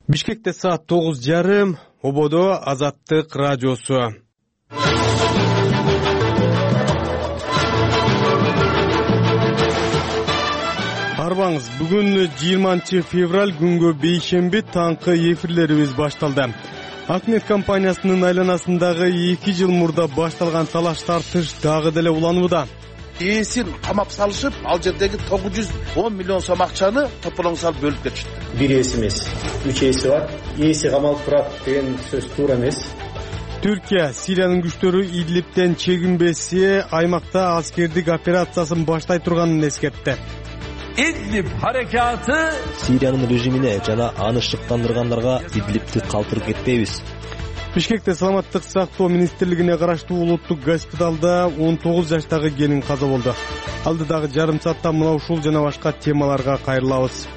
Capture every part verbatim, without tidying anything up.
Бишкекте саат тогуз жарым, ободо Азаттык радиосу. Арбаңыз, бүгүн жыйырманчы февраль күнгө бейшемби таңкы эфирлерибиз башталды. Акнет компаниясынын айланасындагы эки жыл мурда башталган талаш тартыш дагы деле уланууда. Ээсин камап салышып, ал жердеги тогуз жүз он миллион сом акчаны тополоң салып бөлүп кетишти. Бир ээси эмес, үч ээси бар. Ээси камалып турат деген сөз туура эмес. Түркия Сириянын күчтөрү Идлибтен чегинбесе, аймакта аскердик операциясын баштай турганын эскертти. İdlib harekatı Siriyanın rejimine жана аны шыктандыргандарга Идлибти калтырып кетпейбиз. Бишкекте саламаттык сактоо министрлигине караштуу улуттук госпиталда он тогуз жаштагы келин каза болду. Алдыдагы жарым саатта мына ушул жана башка темаларга кайрылабыз.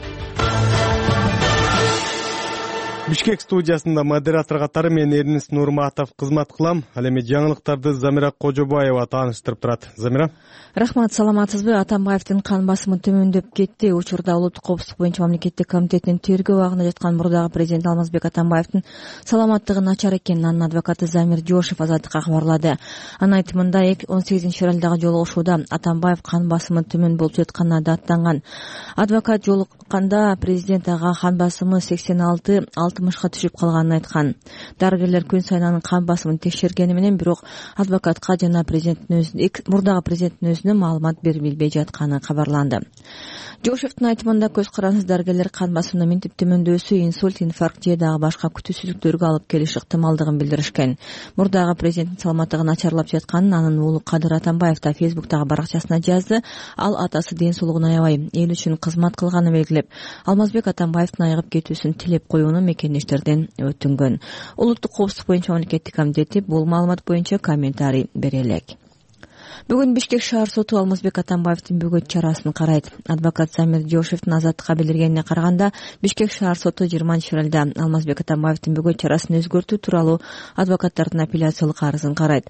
Бишкек студиясында модератор катары мен Эрнис Нурматов кызмат кылам. Ал эми жаңылыктарды Замира Кожобаева тааныштырып турат. Замира. Рахмат, саламатсызбы? Атамбаевдин кан басымы төмөндөп кетти. Учурда улуттук коопсуздук боюнча мамлекеттик комитетинин тергөө абагында жаткан мурдагы президент Алмазбек Атамбаевдин саламаттыгы начар экенин анын адвокаты Замир Жошев Азаттыкка кабарлады. Анын айтымында он сегизинчи февралдагы жолугушууда Атамбаев кан басымы төмөн болуп жатканына даттанган. Адвокат жолукканда президент ага кан басымы сексен алты алтымышка түшүп калганын айткан. Дарыгерлер күн сайын анын кан басымын текшергени менен бирок адвокатка жана президенттин өзүнүн мурдагы президенттин өзүнө маалымат берип билбей жатканы кабарланды. Жошевдин айтымында көз карансыз дарыгерлер кан басымынын минтип төмөндөсү инсульт, инфаркт же дагы башка күтүүсүздүктөргө алып келиши ыктымалдыгын билдиришкен. Мурдагы президенттин саламаттыгы начарлап жатканын анын уулу Кадыр Атамбаев да Фейсбуктагы баракчасына жазды. Ал атасы ден соолугун аябай эл үчүн кызмат кылганын белгилеп, Алмазбек Атамбаевдин айыгып кетүүсүн тилеп коюуну мекендештерден өтүнгөн. Улуттук коопсуздук боюнча мамлекеттик комитети бул маалымат боюнча комментарий бере элек. Бүгүн Бишкек шаар соту Алмазбек Атамбаевдин бөгөт чарасын карайт. Адвокат Замир Жошевдин Азаттыкка билдиргенине караганда, Бишкек шаар соту жыйырманчы февралда Алмазбек Атамбаевдин бөгөт чарасын өзгөртүү тууралуу адвокаттардын апелляциялык арызын карайт.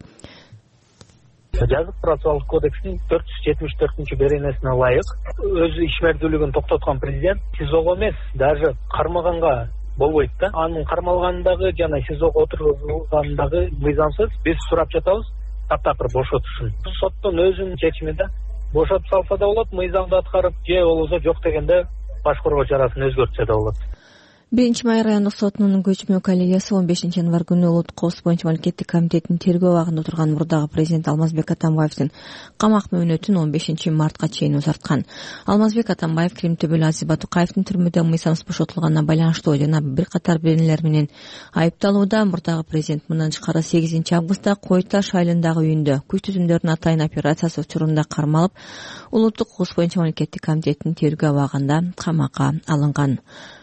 Жазык процессуалдык кодекстин төрт жүз жетимиш төртүнчү беренесине ылайык өз ишмердүүлүгүн токтоткон президент СИЗОго эмес, даже кармаганга болбойт да. Анын кармалгандагы жана СИЗОго отурулгандагы мыйзамсыз биз сурап жатабыз таптакыр бошотушун. Соттун өзүнүн чечими да бошотуп салса да болот, мыйзамды аткарып, же болбосо жок дегенде баш коргоо чарасын өзгөртсө да болот. Биринчи май райондук сотунун көчмө коллегиясы он бешинчи январь күнү улуттук коопсуздук боюнча мамлекеттик комитетинин тергөө абагында отурган мурдагы президент Алмазбек Атамбаевдин камак мөөнөтүн он бешинчи мартка чейин узарткан. Алмазбек Атамбаев Крим төбөлү Азиз Батукаевдин түрмөдө мыйзамсыз бошотулганына байланыштуу жана бир катар беренелер менен айыпталууда. Мурдагы президент мындан тышкары сегизинчи августта Кой Таш айылындагы үйүндө күч түзүмдөрүнүн атайын операциясы учурунда кармалып, улуттук коопсуздук боюнча мамлекеттик комитетинин тергөө абагында камакка алынган.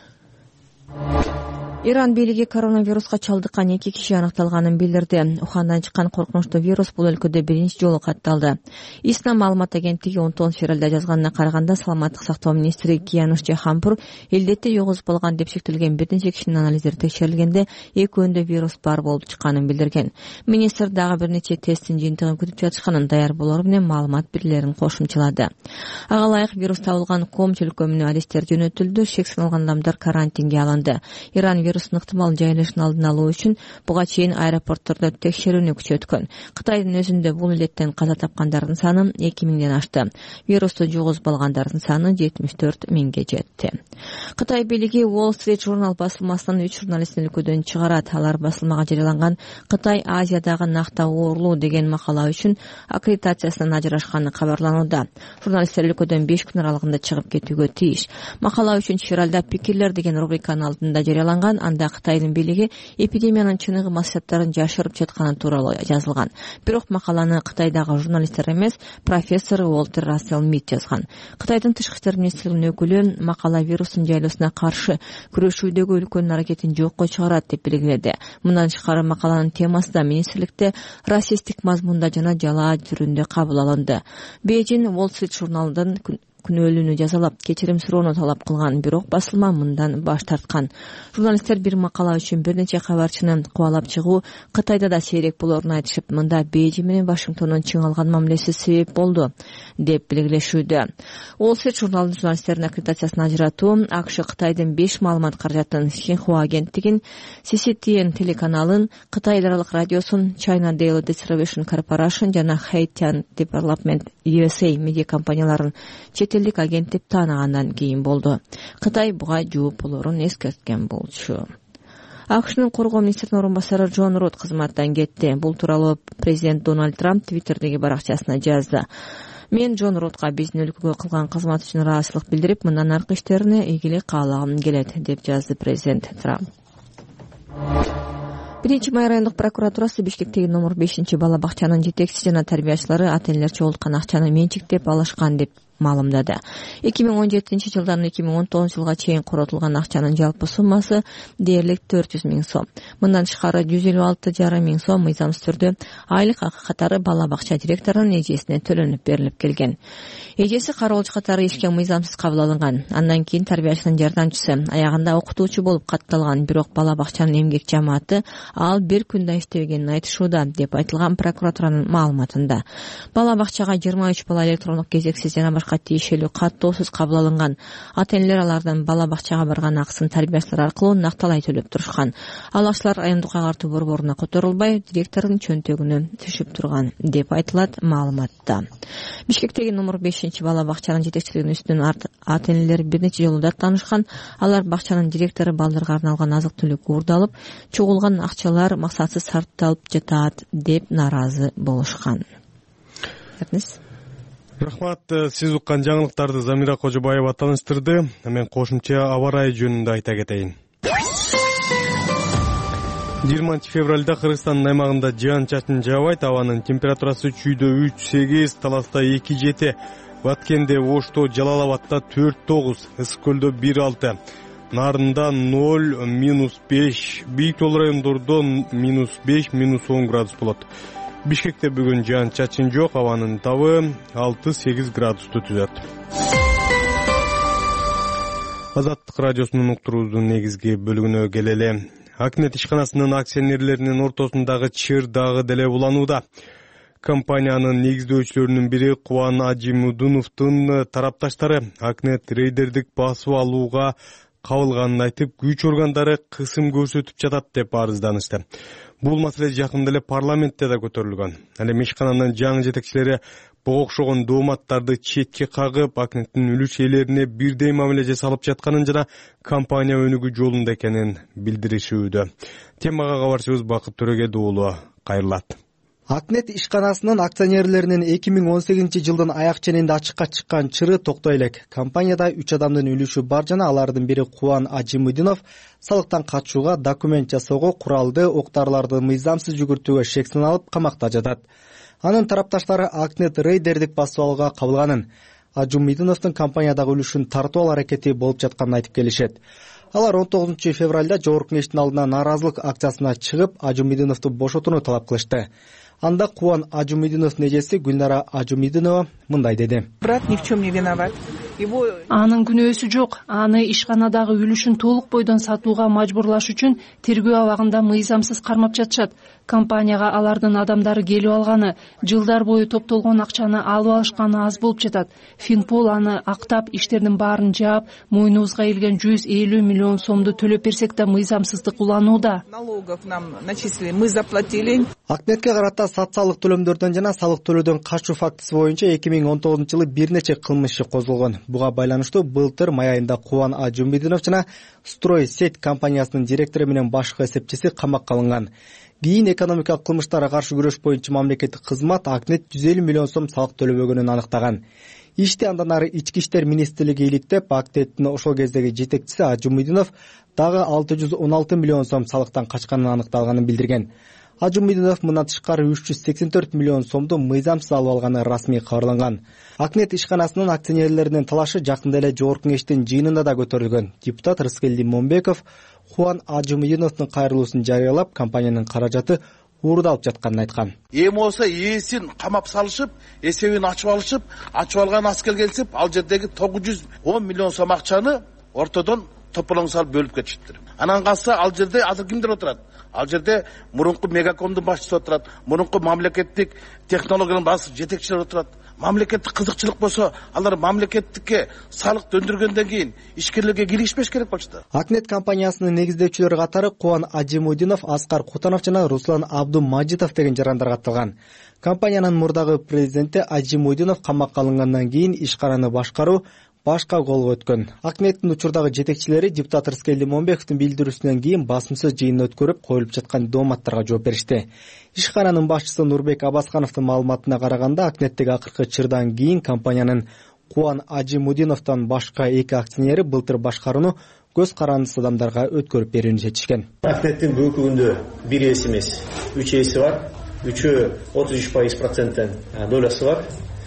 Иран бийлиги коронавируска чалдыккан эки киши аныкталганын билдирди. Ухандан чыккан коркунучтуу вирус бул өлкөдө биринчи жолу катталды. ИСНА маалымат агенттиги он тогузунчу февралда жазганына караганда, саламаттык сактоо министри Киянуш Жаханпур элдетте жогузуп калган деп шектелген бир нече кишинин анализдери текшерилгенде экөөндө вирус бар болуп чыкканын билдирген. Министр дагы бир нече тесттин жыйынтыгын күтүп жатышканын, даяр болору менен маалымат берилерин кошумчалады. Ага ылайык вирус табылган Ком чөлкөмүнө адистер жөнөтүлдү, шек саналган адамдар карантинге алынды. Иран вирустун ыктымал жайылышын алдын алуу үчүн буга чейин аэропорттордо текшерүүнү күчөткөн. Кытайдын өзүндө бул илеттен каза тапкандардын саны эки миңден ашты. Вирусту жугузуп алгандардын саны жетимиш төрт миңге жетти. Кытай бийлиги Wall Street Journal басылмасынан үч журналистин өлкөдөн чыгарат. Алар басылмага жарыяланган Кытай Азиядагы накта оорулуу деген макала үчүн аккредитациясынан ажырашканы кабарланууда. Журналисттер өлкөдөн беш күн аралыгында чыгып кетүүгө тийиш. Макала үчүнчү февралда пикирлер деген рубриканын алдында жарыяланган. Анда Кытайдын бийлиги эпидемиянын чыныгы массаттарын жашырып жатканы тууралуу жазылган. Бирок макаланы Кытайдагы журналисттер эмес, профессор Уолтер Рассел Мит жазган. Кытайдын тышкы иштер министрлигинин өкүлү макала вирустун жайылуусуна каршы күрөшүүдөгү өлкөнүн аракетин жокко чыгарат деп белгиледи. Мындан тышкары макаланын темасы да министрликте расисттик мазмунда жана жалаа түрүндө кабыл алынды. Бейжин Wall Street журналдын күнөөлүүнү жазалап кечирим суроону талап кылган, бирок басылма мындан баш тарткан. Журналисттер бир макала үчүн бир нече кабарчыны кубалап чыгуу Кытайда да сейрек болоорун айтышып, мында Бейжиң менен Вашингтондун чың алган мамилеси себеп болду деп белгилешүүдө. Wall Street журналдын журналисттердин аккредитациясын ажыратуу АКШ Кытайдын беш маалымат каражатын Xinhua агенттигин, си си ти эн телеканалын, Кытай эл аралык радиосун, China Daily Distribution Corporation жана Haitian Development ю эс эй медиа компанияларын чет элдик агент деп таанагандан кийин болду. Кытай буга жооп болоорун эскерткен болчу. АКШнын коргоо министринин орун басары Джон Рот кызматтан кетти. Бул тууралуу президент Дональд Трамп Твиттердеги баракчасына жазды. Мен Джон Ротко биздин өлкөгө кылган кызмат үчүн ыраазычылык билдирип, мындан аркы иштерине ийгилик каалагым келет деп жазды президент Трамп. биринчи май райондук прокуратурасы Бишкектеги номер бешинчи бала бакчанын жетекчиси жана тарбиячылары ата-энелер чогулткан акчаны менчиктеп алышкан деп маалымдады. эки миң он жетинчи жылдан эки миң он тогузунчу жылга чейин коротулган акчанын жалпы суммасы дээрлик төрт жүз миң сом. Мындан тышкары жүз элүү алты жарым миң сом мыйзамсыз түрдө айлык акы катары бала бакча директорунун эжесине төлөнүп берилип келген. Эжеси кароолчу катары ишке мыйзамсыз кабыл алынган. Андан кийин тарбиячынын жардамчысы, аягында окутуучу болуп катталган, бирок бала бакчанын эмгек жамааты ал бир күн да иштебегенин айтышууда деп айтылган прокуратуранын маалыматында. Бала бакчага жыйырма үч бала электрондук кезексиз жана башка тиешелүү каттоосуз кабыл алынган. Ата-энелер алардын бала бакчага барган акысын тарбиячылар аркылуу накталай төлөп турушкан. Ал акчалар райондук агартуу борборуна которулбай, директордун чөнтөгүнө түшүп турган деп айтылат маалыматта. Бишкектеги номер бешинчи бала бакчанын жетекчилигинин үстүнөн ата-энелер бир нече жолу даттанышкан. Алар бакчанын директору балдарга арналган азык-түлүк уурдалып, чогулган акчалар максатсыз сарпталып жатат деп нааразы болушкан. Рахмат, сиз уккан жаңылыктарды Замира Кожобаева тааныштырды. Мен кошумча аба ырайы жөнүндө айта кетейин. жыйырманчы февралда Кыргызстандын аймагында жаан-чачын жаабайт, абанын температурасы чүйдө үч сегиз, Таласта эки жети, Баткенде, Ошто, Жалал-Абадта төрт тогуз, Ысык көлдө бир алты, Нарында ноль, минус беш, бийик тоол райондордо минус беш, минус он градус болот. Бишкекте бүгүн жаан-чачын жок, абанын табы алты сегиз градусту түзөт. Азаттык радиосунун уктуруубуздун негизги бөлүгүнө келели. Акнет ишканасынын акционерлеринин ортосундагы чыр дагы деле уланууда. Компаниянын негиздөөчүлөрүнүн бири Кубан Ажимудуновдун тарапташтары Акнет рейдердик басып алууга кабылганын айтып, күч органдары кысым көрсөтүп жатат деп арызданышты. Бул маселе жакында эле парламентте да көтөрүлгөн. Ал эми ишкананын жаңы жетекчилери буга окшогон дооматтарды четке кагып, Акнеттин үлүш ээлерине бирдей мамиле жасалып жатканын жана компания өнүгүү жолунда экенин билдиришүүдө. Темага кабарчыбыз Бакыт Төрөгед уулу кайрылат. Акнет ишканасынын акционерлеринин эки миң он сегизинчи жылдын аяк ченинде ачыкка чыккан чыры токтой элек. Компанияда үч адамдын үлүшү бар жана алардын бири Кубан Ажимудинов салыктан качууга, документ жасоого, куралды октарларды мыйзамсыз жүгүртүүгө шек саналып камакта жатат. Анын тарапташтары Акнет рейдердик басып алууга кабылганын, Ажимудиновдун компаниядагы үлүшүн тартуу алуу аракети болуп жатканын айтып келишет. Алар он тогузунчу февралда жогорку кеңештин алдына нааразылык акциясына чыгып, Ажимудиновду бошотууну талап кылышты. Анда Кубан Ажимудиновдун эжеси Гүлнара Ажимудинова мындай деди. Брат ни в чем не виноват. Анын күнөөсү жок. Аны ишканадагы үлүшүн толук бойдон сатууга мажбурлаш үчүн тергөө абагында мыйзамсыз кармап жатышат. Компанияга алардын адамдары келип алганы, жылдар бою топтолгон акчаны алып алышканы аз болуп жатат. Финпол аны актап, иштердин баарын жаап, мойнубузга илген жүз элүү миллион сомду төлөп берсек да мыйзамсыздык уланууда. Налогов нам начислили, мы заплатили. Акнетке карата социалдык төлөмдөрдөн жана салык төлөөдөн качуу фактысы боюнча эки миң он тогузунчу жылы бир нече кылмыш иши козголгон. Буга байланыштуу былтыр май айында Кубан Ажимудинов жана Строй сеть компаниясынын директору менен башкы эсепчиси камакка алынган. Кийин экономикалык кылмыштарга каршы күрөш боюнча мамлекеттик кызмат Акнет жүз элүү миллион сом салык төлөбөгөнүн аныктаган. Ишти андан ары ички иштер министрлиги иликтеп, Акнеттин ошол кездеги жетекчиси Ажимудинов дагы алты жүз он алты миллион сом салыктан качканын аныкталганын билдирген. Ажимудинов мындан тышкары үч жүз сексен төрт миллион сомду мыйзамсыз алып алганы расмий кабарланган. Акнет ишканасынын акционерлеринин талашы жакында эле жогорку кеңештин жыйынында да көтөрүлгөн. Депутат Рыскелди Момбеков Кубан Ажимудиновдун кайрылуусун жарыялап, компаниянын каражаты уурда алып жатканын айткан. Эми болсо ээсин камап салышып, эсебин ачып алышып, ачып алган аз келгенсип, ал жердеги тогуз жүз он миллион сом акчаны ортодон тополоң салып бөлүп кетишиптир. Анан калса ал жерде азыр кимдер отурат? Ал жерде мурунку Мегакомдун башчысы отурат, мурунку мамлекеттик технологиялардын баасы жетекчилер отурат. Мамлекеттик кызыкчылык болсо, алар мамлекеттикке салык өндүргөндөн кийин ишкерлерге киришпеш керек болчу да. Акнет компаниясынын негиздөөчүлөрү катары Кубан Ажимудинов, Аскар Кутанов жана Руслан Абдумажитов деген жарандар катталган. Компаниянын мурдагы президенти Ажимудинов камакка алынгандан кийин ишкананы башкаруу башка колго өткөн. Акнеттин учурдагы жетекчилери депутат Рыскел Лимонбековдун билдирүүсүнөн кийин басымсыз жыйын өткөрүп, коюлуп жаткан дооматтарга жооп беришти. Ишкананын башчысы Нурбек Абаскановдун маалыматына караганда, Акнеттеги акыркы чырдан кийин компаниянын Кубан Ажимудиновдон башка эки акционери былтыр башкарууну көз карандысыз адамдарга өткөрүп берүүнү чечишкен. Акнеттин бүгүнкү күндө бир ээси эмес, үч ээси бар. Үчөө отуз үч пайыз проценттен доласы бар.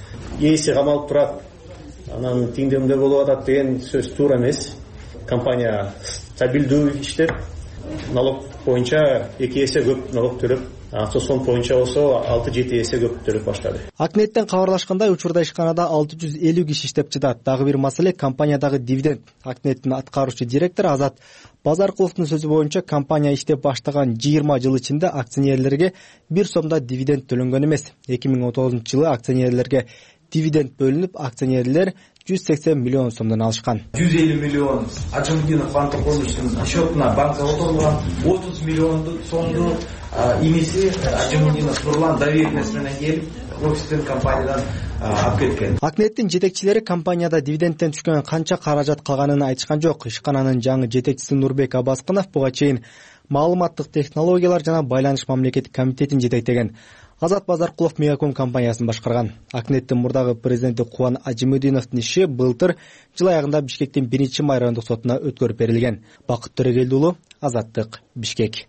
Ээси камалып турат. Анан теңдемде болуп атат деген сөз туура эмес. Компания стабилдүү иштеп, налог боюнча эки эсе көп налог төлөп, автосон боюнча болсо алты жети эсе көп төлөп баштады. Акнеттен кабарлашкандай, учурда ишканада алты жүз элүү киши иштеп жатат. Дагы бир маселе компаниядагы дивиденд. Акнеттин аткаруучу директору Азат Базаркуловдун сөзү боюнча, компания иштеп баштаган жыйырма жыл ичинде акционерлерге бир сомдо дивиденд төлөнгөн эмес. эки миң он тогузунчу жылы акционерлерге дивиденд бөлүнүп, акционерлер жүз сексен миллион сомдон алышкан. жүз элүү миллион Ажимудинов Антоконовичтин счетуна банкка отурулган, отуз миллион сомду иниси Ажимудинов Нурлан доверенность менен келип, офистен компаниядан алып кеткен. Акнеттин жетекчилери компанияда дивидендтен түшкөн канча каражат калганын айтышкан жок. Ишкананын жаңы жетекчиси Нурбек Абасканов буга чейин маалыматтык технологиялар жана байланыш мамлекеттик комитетин жетектеген. Азат Базаркулов Мегаком компаниясын башкарган. Акнеттин мурдагы президенти Кубан Ажимудиновдун иши былтыр жыл аягында Бишкектин биринчи майрандык сотуна өткөрүп берилген. Бакыт Төрөгелди уулу, Азаттык, Бишкек.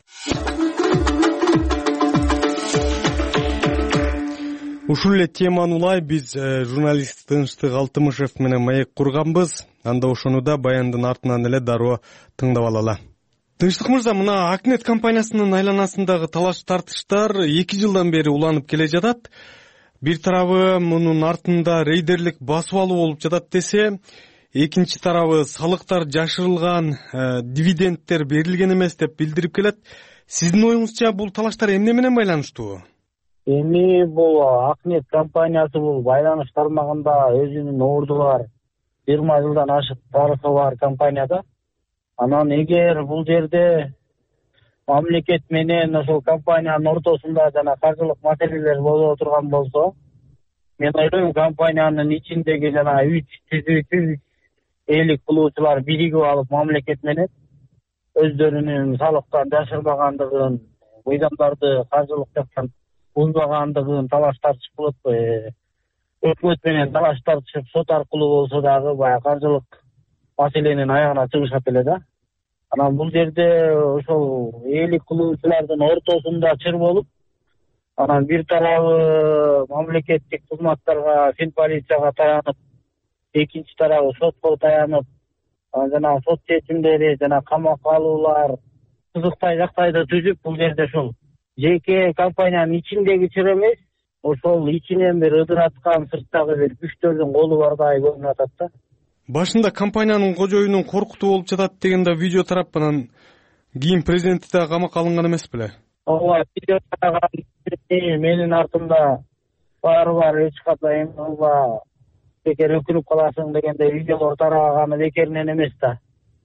Ушул эле теманы улай биз журналист Тынчтык Алтымышев менен маек курганбыз. Анда ошону да баяндын артынан эле дароо тыңдап алалы. Тынчтык мырза, мына Акнет компаниясынын айланасындагы талаш тартыштар эки жылдан бери уланып келе жатат. Бир тарабы мунун артында рейдерлик басып алуу болуп жатат десе, экинчи тарабы салыктар жашырылган, дивидендтер берилген эмес деп билдирип келет. Сиздин оюңузча бул талаштар эмне менен байланыштуу? Эми бул Акнет компаниясы бул байланыш тармагында өзүнүн орду бар, жыйырма жылдан ашык тарыхы бар компанияда. Анан эгер бул жерде мамлекет менен ошол компаниянын ортосунда жана каржылык маселелер болуп турган болсо, мен ойлойм компаниянын ичиндеги жана үч түзүүчү элик кылуучулар биригип алып мамлекет менен өздөрүнүн салыктан жашырбагандыгын, мыйзамдарды каржылык жактан бузбагандыгын талаш тартышып кылып, өкмөт менен талаш тартышып сот аркылуу болсо дагы баягы каржылык маселенин аягына чыгышат эле да. Анан бул жерде ошол элик кылуучулардын ортосунда чыр болуп, анан бир тарабы мамлекеттик кызматтарга, финполицияга таянып, экинчи тарабы сотко таянып, жана сот чечимдери жана камакка алуулар кызыктай жактайды түзүп, бул жерде ошол жеке компаниянын ичиндеги чыр эмес, ошол ичинен бир ыдыраткан сырттагы бир күчтөрдүн колу бардай көрүнүп атат да. Башында компаниянын кожоюнун коркутуу болуп жатат деген да видео тарап, анан кийин президенти да камакка алынган эмес беле? Ооба, видео тараган менин артымда баары бар, эч кандай эми бекер өкүнүп каласың дегендей видеолор тараганы бекеринен эмес да.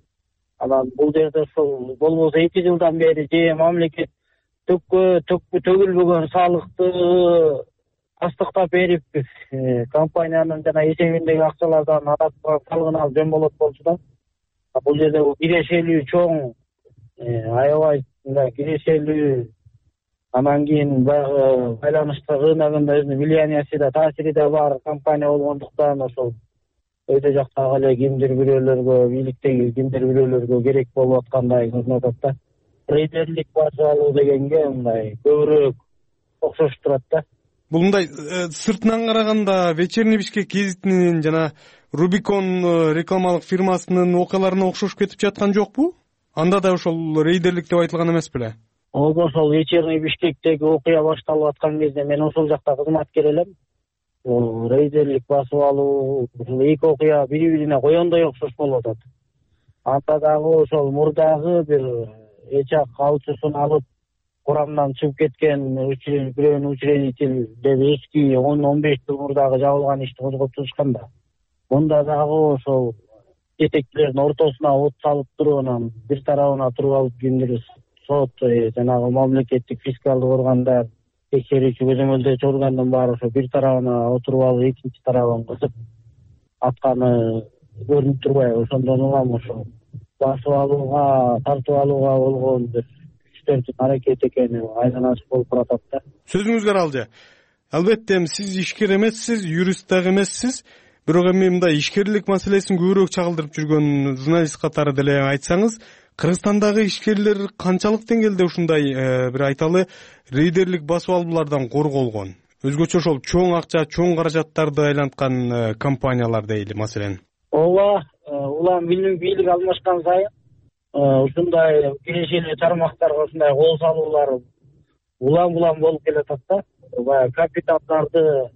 Анан бул жерде ошол болбосо эки жылдан бери же мамлекет төккө төккө төгүлбөгөн салыкты астыктап берип, компаниянын жана эсебиндеги акчалардан алып салыгын алып жөн болот болчу да. Бул жерде кирешелүү чоң, аябай кирешелүү, анан кийин баягы байланыштар рыногунда өзүнүн влияниясы да, таасири да бар компания болгондуктан ошол өйдө жактагы эле кимдир бирөөлөргө, бийликтеги кимдир бирөөлөргө керек болуп аткандай көрүнүп атат да. Рейдерлик басып алуу дегенге мындай көбүрөөк окшошуп турат да. Бул мындай сыртынан караганда Вечерний Бишкек гезитинин жана Рубикон рекламалык фирмасынын окуяларына окшошуп кетип жаткан жокпу? Анда да ошол рейдерлик деп айтылган эмес беле? ошол вечерний Бишкектеги окуя башталып аткан кезде мен ошол жакта кызматкер элем. Рейдерлик басып алуу, ушул эки окуя бири бирине коёндой окшош болуп атат. Анда дагы ошол мурдагы бир эчак калчусун алып курамдан чыгып кеткен бирөөнүн учредитель деп эски он он беш жыл мурдагы жабылган ишти козгоп чыгышкан да. Мында дагы ошол жетекчилердин ортосуна от салып туруп, анан бир тарабына туруп алып кимдир сот, жанагы мамлекеттик фискалдык органдар, текшерүүчү көзөмөлдөөчү органдын баары ошо бир тарабына отуруп алып, экинчи тарабын кысып атканы көрүнүп турбайбы? Ошондон улам ошо басып алууга, тартып алууга болгон бир күчтөрдүн аракети экени айдан ачык болуп атат да. Сөзүңүзгө аралжы. Албетте эми сиз ишкер эмессиз, юрист дагы эмессиз. Бирок эми мындай ишкерлик маселесин көбүрөөк чагылдырып жүргөн журналист катары деле айтсаңыз, Кыргызстандагы ишкерлер канчалык деңгээлде ушундай бир айталы рейдерлик басып алуулардан корголгон? Өзгөчө ошол чоң акча, чоң каражаттарды айланткан компаниялар дейли маселен. Ооба, улам бийлик алмашкан сайын ушундай кирешелүү тармактарга ушундай кол салуулар улам-улам болуп келатат да. Баягы капиталдарды,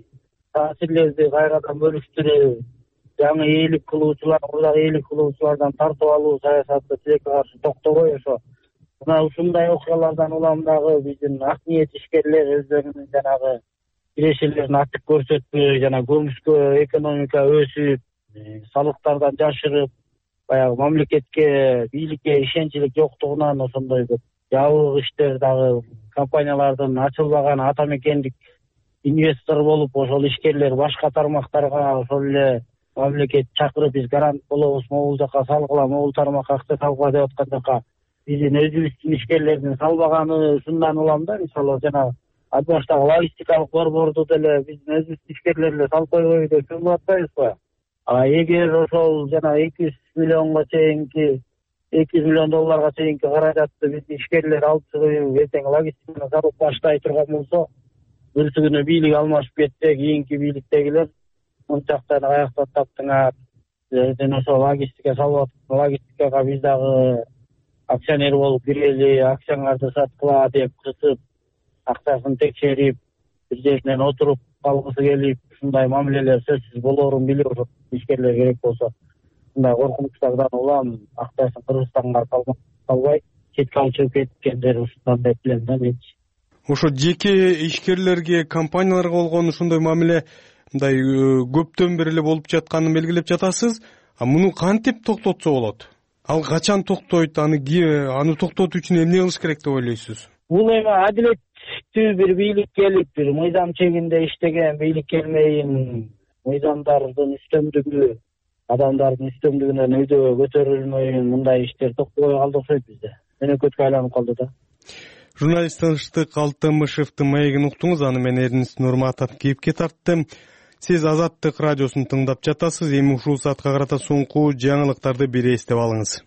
таасирлерди кайрадан бөлүштүрүү, жаңы ээлик кылуучулар, мурдагы ээлик кылуучулардан тартып алуу саясаты тилекке каршы токтобой ошо. Мына ушундай окуялардан улам дагы биздин ак ниет ишкерлер өздөрүнүн жанагы кирешелерин ачык көрсөтпөй, жана көмүскө экономика өсүп, салыктардан жашырып, баягы мамлекетке, бийликке ишенчилик жоктугунан ошондой көп жабык иштер дагы компаниялардын ачылбаган ата мекендик инвестор болуп, ошол ишкерлер башка тармактарга ошол эле мамлекет чакырып, биз гарант болобуз, могул жака салгыла, могул тармакка акча салгыла деп аткан жака биздин өзүбүздүн ишкерлердин салбаганы ушундан улам да. Мисалы жана ал баштагы логистикалык борборду деле биздин өзүбүздүн ишкерлер эле салып койбойбу деп сүйлөп атпайбызбы? А эгер ошол жана эки жүз миллионго чейинки эки жүз миллион долларга чейинки каражатты биздин ишкерлер алып чыгып, эртең логистиканы салып баштай турган болсо, бүрсү күнү бийлик алмашып кетсе, кийинки бийликтегилер мынчактан аяктан таптыңар, сен ошо логистика салып аткан, логистикага биз дагы акционер болуп кирели, акцияңарды саткыла деп кысып, акчасын текшерип, бир жеринен отуруп калгысы келип, ушундай мамилелер сөзсүз болоорун билип, ошо ишкерлер керек болсо, мындай коркунучтардан улам акчасын Кыргызстанга салбай, четке алып чыгып кеткендер ушундан деп билем да менчи. Ошо жеке ишкерлерге, компанияларга болгон ушундай мамиле мындай көптөн бери эле болуп жатканын белгилеп жатасыз. А муну кантип токтотсо болот? Ал качан токтойт? Аны аны токтотуу үчүн эмне кылыш керек деп ойлойсуз? Бул эми адилеттүү бир бийлик келип, бир мыйзам чегинде иштеген бийлик келмейин, мыйзамдардын үстөмдүгү, адамдардын үстөмдүгүнөн өйдө көтөрүлмөйүн, мындай иштер токтобой калды окшойт бизде. Өнөкөткө айланып калды да. Журналист Тыныштык Алтымышевдин маегин уктуңуз, аны мен Эрнест Нурматов кепке тарттым. Сиз Азаттык радиосун тыңдап жатасыз. Эми ушул саатка карата соңку жаңылыктарды бир эстеп алыңыз.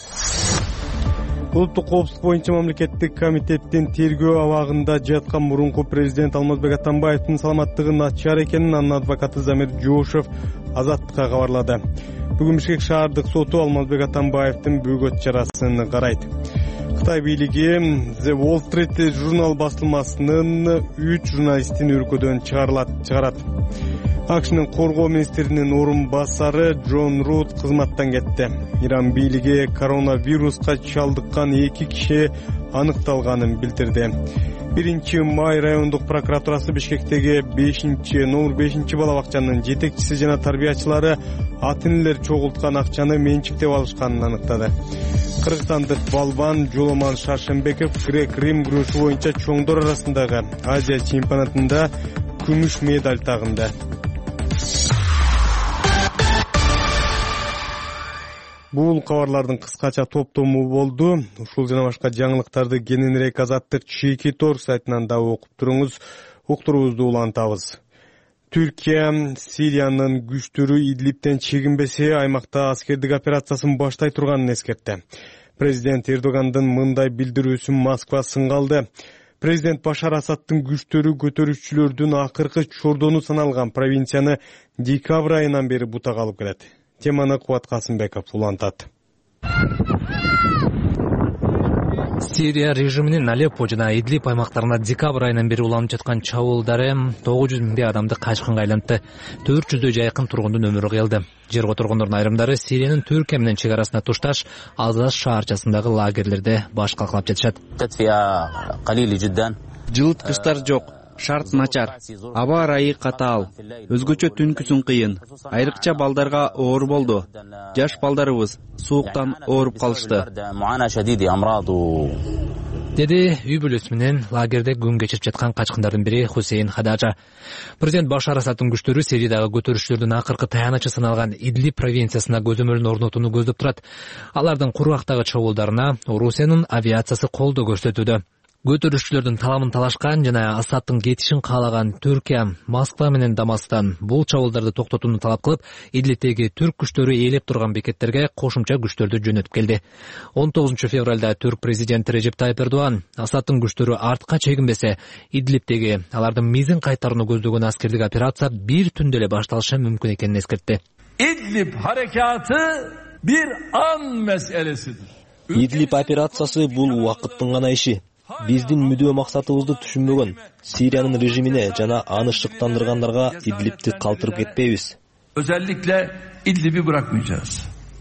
Улуттук коопсуздук боюнча мамлекеттик комитеттин тергөө абагында жаткан мурунку президент Алмазбек Атамбаевдин саламаттыгы начар экенин анын адвокаты Замир Жошев Азаттыкка кабарлады. Бүгүн Бишкек шаардык соту Алмазбек Атамбаевдин бөгөт чарасын карайт. Кытай бийлиги The Wall Street журнал басылмасынын үч журналистин өлкөдөн чыгарат. АКШнын коргоо министринин орун басары Джон Рут кызматтан кетти. Иран бийлиги коронавируска чалдыккан эки киши аныкталганын билдирди. биринчи май райондук прокуратурасы Бишкектеги бешинчи номер бешинчи бала бакчанын жетекчиси жана тарбиячылары ата-энелер чогулткан акчаны менчиктеп алышканын аныктады. Кыргызстандык балбан Жоломан Шаршембеков грек-рим күрөшү боюнча чоңдор арасындагы Азия чемпионатында күмүш медаль тагынды. Бул кабарлардын кыскача топтому болду. Ушул жана башка жаңылыктарды кененирээк Азаттык Чийки Тор сайтынан да окуп туруңуз. Уктуруубузду улантабыз. Түркия Сириянын күчтөрү Идлибтен чегинбесе, аймакта аскердик операциясын баштай турганын эскертти. Президент Эрдогандын мындай билдирүүсүн Москва сынгалды. Президент Башар Асадтын күчтөрү көтөрүүчүлөрдүн акыркы чордону саналган провинцияны декабрь айынан бери бутак алып келет. Теманы Кубат Касымбеков улантат. Сирия режиминин Алеппо жана Идлиб аймактарына декабрь айынан бери уланып жаткан чабуулдары тогуз жүз миңдей адамды качкынга айлантты. төрт жүздөй жайкын тургундун өмүрү кыйылды. Жер которгондордун айрымдары Сириянын Түркия менен чек арасына тушташ Азаз шаарчасындагы лагерлерде баш калкалап жатышат. Жылыткычтар жок, шарт начар, аба ырайы катаал, өзгөчө түнкүсүн кыйын. Айрыкча балдарга оор болду. Жаш балдарыбыз сууктан ооруп калышты. Деди үй бүлөсү менен лагерде күн кечирип жаткан качкындардын бири Хусейн Хадажа. Президент Башар Асаддын күчтөрү Сириядагы көтөрүшчүлөрдүн акыркы таянычы саналган Идлиб провинциясына көзөмөлүн орнотууну көздөп турат. Алардын кургактагы чабуулдарына Орусиянын авиациясы колдоо көрсөтүүдө. Көтөрүшчүлөрдүн таламын талашкан жана Асаддын кетишин каалаган Түркия, Москва менен Дамасктан бул чабуулдарды токтотууну талап кылып, Идлибтеги түрк күчтөрү ээлеп турган бекеттерге кошумча күчтөрдү жөнөтүп келди. он тогузунчу февралда түрк президенти Режеп Тайып Эрдоган Асаддын күчтөрү артка чегинбесе, Идлибтеги алардын мизин кайтарууну көздөгөн аскердик операция бир түндө эле башталышы мүмкүн экенин эскертти. Идлиб harekatı bir an meselesidir. Идлиб операциясы бул убакыттын гана иши. Биздин мүдөө максатыбызды түшүнбөгөн Сириянын режимине жана аны шыктандыргандарга Идлибти калтырып кетпейбиз. Özellikle İdlib'i bırakmayacağız.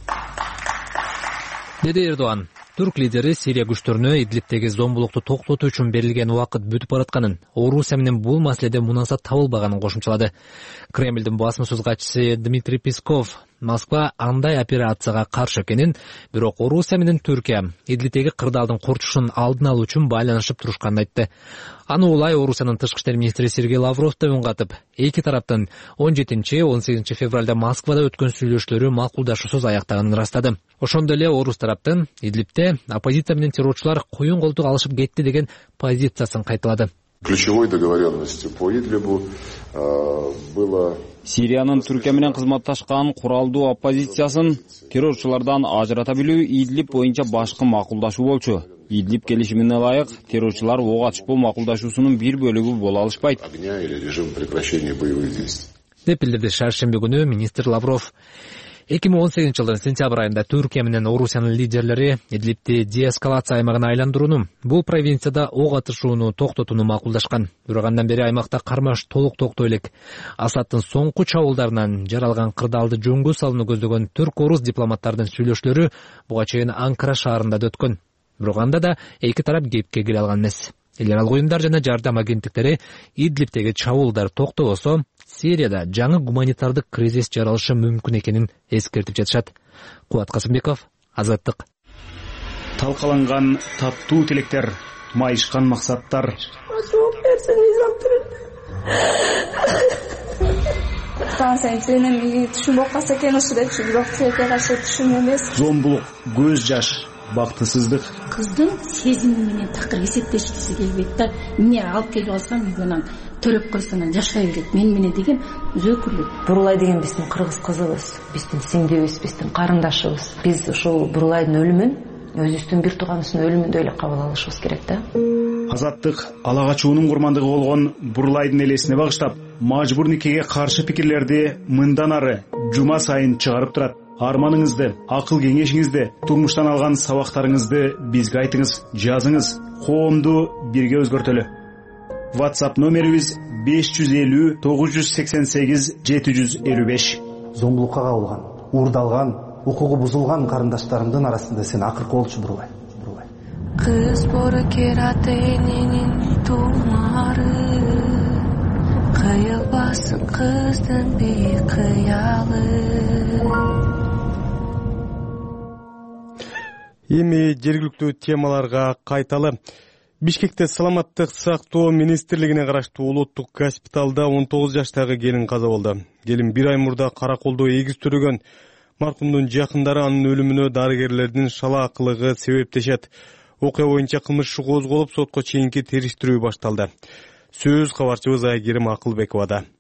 Деди Эрдоган. Түрк лидери Сирия күчтөрүнө Идлибтеги зомбулукту токтотуу үчүн берилген убакыт бүтүп баратканын, Орусия менен бул маселеде мунасат табылбаганын кошумчалады. Кремлдин басма сөз катчысы Дмитрий Песков Москва андай операцияга каршы экенин, бирок Орусия менен Түркия Идлибтеги кырдаалдын курчушун алдын алуу үчүн байланышып турушканын айтты. Аны улай Орусиянын тышкы иштер министри Сергей Лавров да үн катып, эки тараптын он жетинчи он сегизинчи февралда Москвада өткөн сүйлөшүүлөрү макулдашуусуз аяктаганын ырастады. Ошондой эле Орус тараптын Идлибте оппозиция менен террорчулар коюн колтук алышып кетти деген позициясын кайталады. Ключевой договоренностью по Идлибу было Сириянын Түркия менен кызматташкан куралдуу оппозициясын террорчулардан ажырата билүү Идлиб боюнча башкы макулдашуу болчу. Идлиб келишимине ылайык террорчулар ок атышпоо макулдашуусунун бир бөлүгү боло алышпайт. Деп билдирди шаршемби күнү министр Лавров. эки миң он сегизинчи жылдын сентябрь айында Түркия менен Орусиянын лидерлери Идлибти деэскалация аймагына айландырууну, бул провинцияда ок атышууну токтотууну макулдашкан. Бирок андан бери аймакта кармаш толук токтой элек. Асаддын соңку чабуулдарынан жаралган кырдаалды жөнгө салууну көздөгөн түрк-орус дипломаттардын сүйлөшүүлөрү буга чейин Анкара шаарында да өткөн. Бирок анда да эки тарап кепке келе алган эмес. Эл аралык уюмдар жана жардам агенттиктери Идлибтеги чабуулдар токтобосо, Сирияда жаңы гуманитардык кризис жаралышы мүмкүн экенин эскертип жатышат. Кубат Касымбеков, Азаттык. Талкаланган таттуу тилектер, майышкан максаттар. Зомбулук, көз жаш, бактысыздык. Кыздын сезими менен такыр эсептешкиси келбейт да. Эмне алып келип алсам үйгөнөн төрөп койсоң жашай берет. Мен менен деген өзөкүрлүк. Бурулай деген биздин кыргыз кызыбыз, биздин сиңдибиз, биздин карындашыбыз. Биз ушул Бурулайдын өлүмүн өзүбүздүн бир тууганыбыздын өлүмүндөй эле кабыл алышыбыз керек да. Азаттык ала качуунун курмандыгы болгон Бурулайдын элесине багыштап, мажбур никеге каршы пикирлерди мындан ары жума сайын чыгарып турат. Арманыңызды, акыл кеңешиңизди, турмуштан алган сабактарыңызды бизге айтыңыз, жазыңыз. Коомду бирге өзгөртөлү. WhatsApp номерибиз беш жүз элүү тогуз жүз сексен сегиз жети жүз элүү беш. Зомбулукка кабылган, уурдалган, укугу бузулган карындаштарымдын арасында сен акыркы болчу Бурулай. Бурулай. Кыз бору кераты элинин тумары, кыйылбасын кыздын бейик кыялы. Эми жергиликтүү темаларга кайталы. Бишкекте саламаттык сактоо министрлигине караштуу улуттук госпиталда он тогуз жаштагы келин каза болду. Келин бир ай мурда караколдо эгиз төрөгөн. Маркумдун жакындары анын өлүмүнө дарыгерлердин шалаакылыгы себептешет. Окуя боюнча кылмыш иши козголуп, сотко чейинки териштирүү башталды. Сөз кабарчыбыз Айгерим Акылбековада.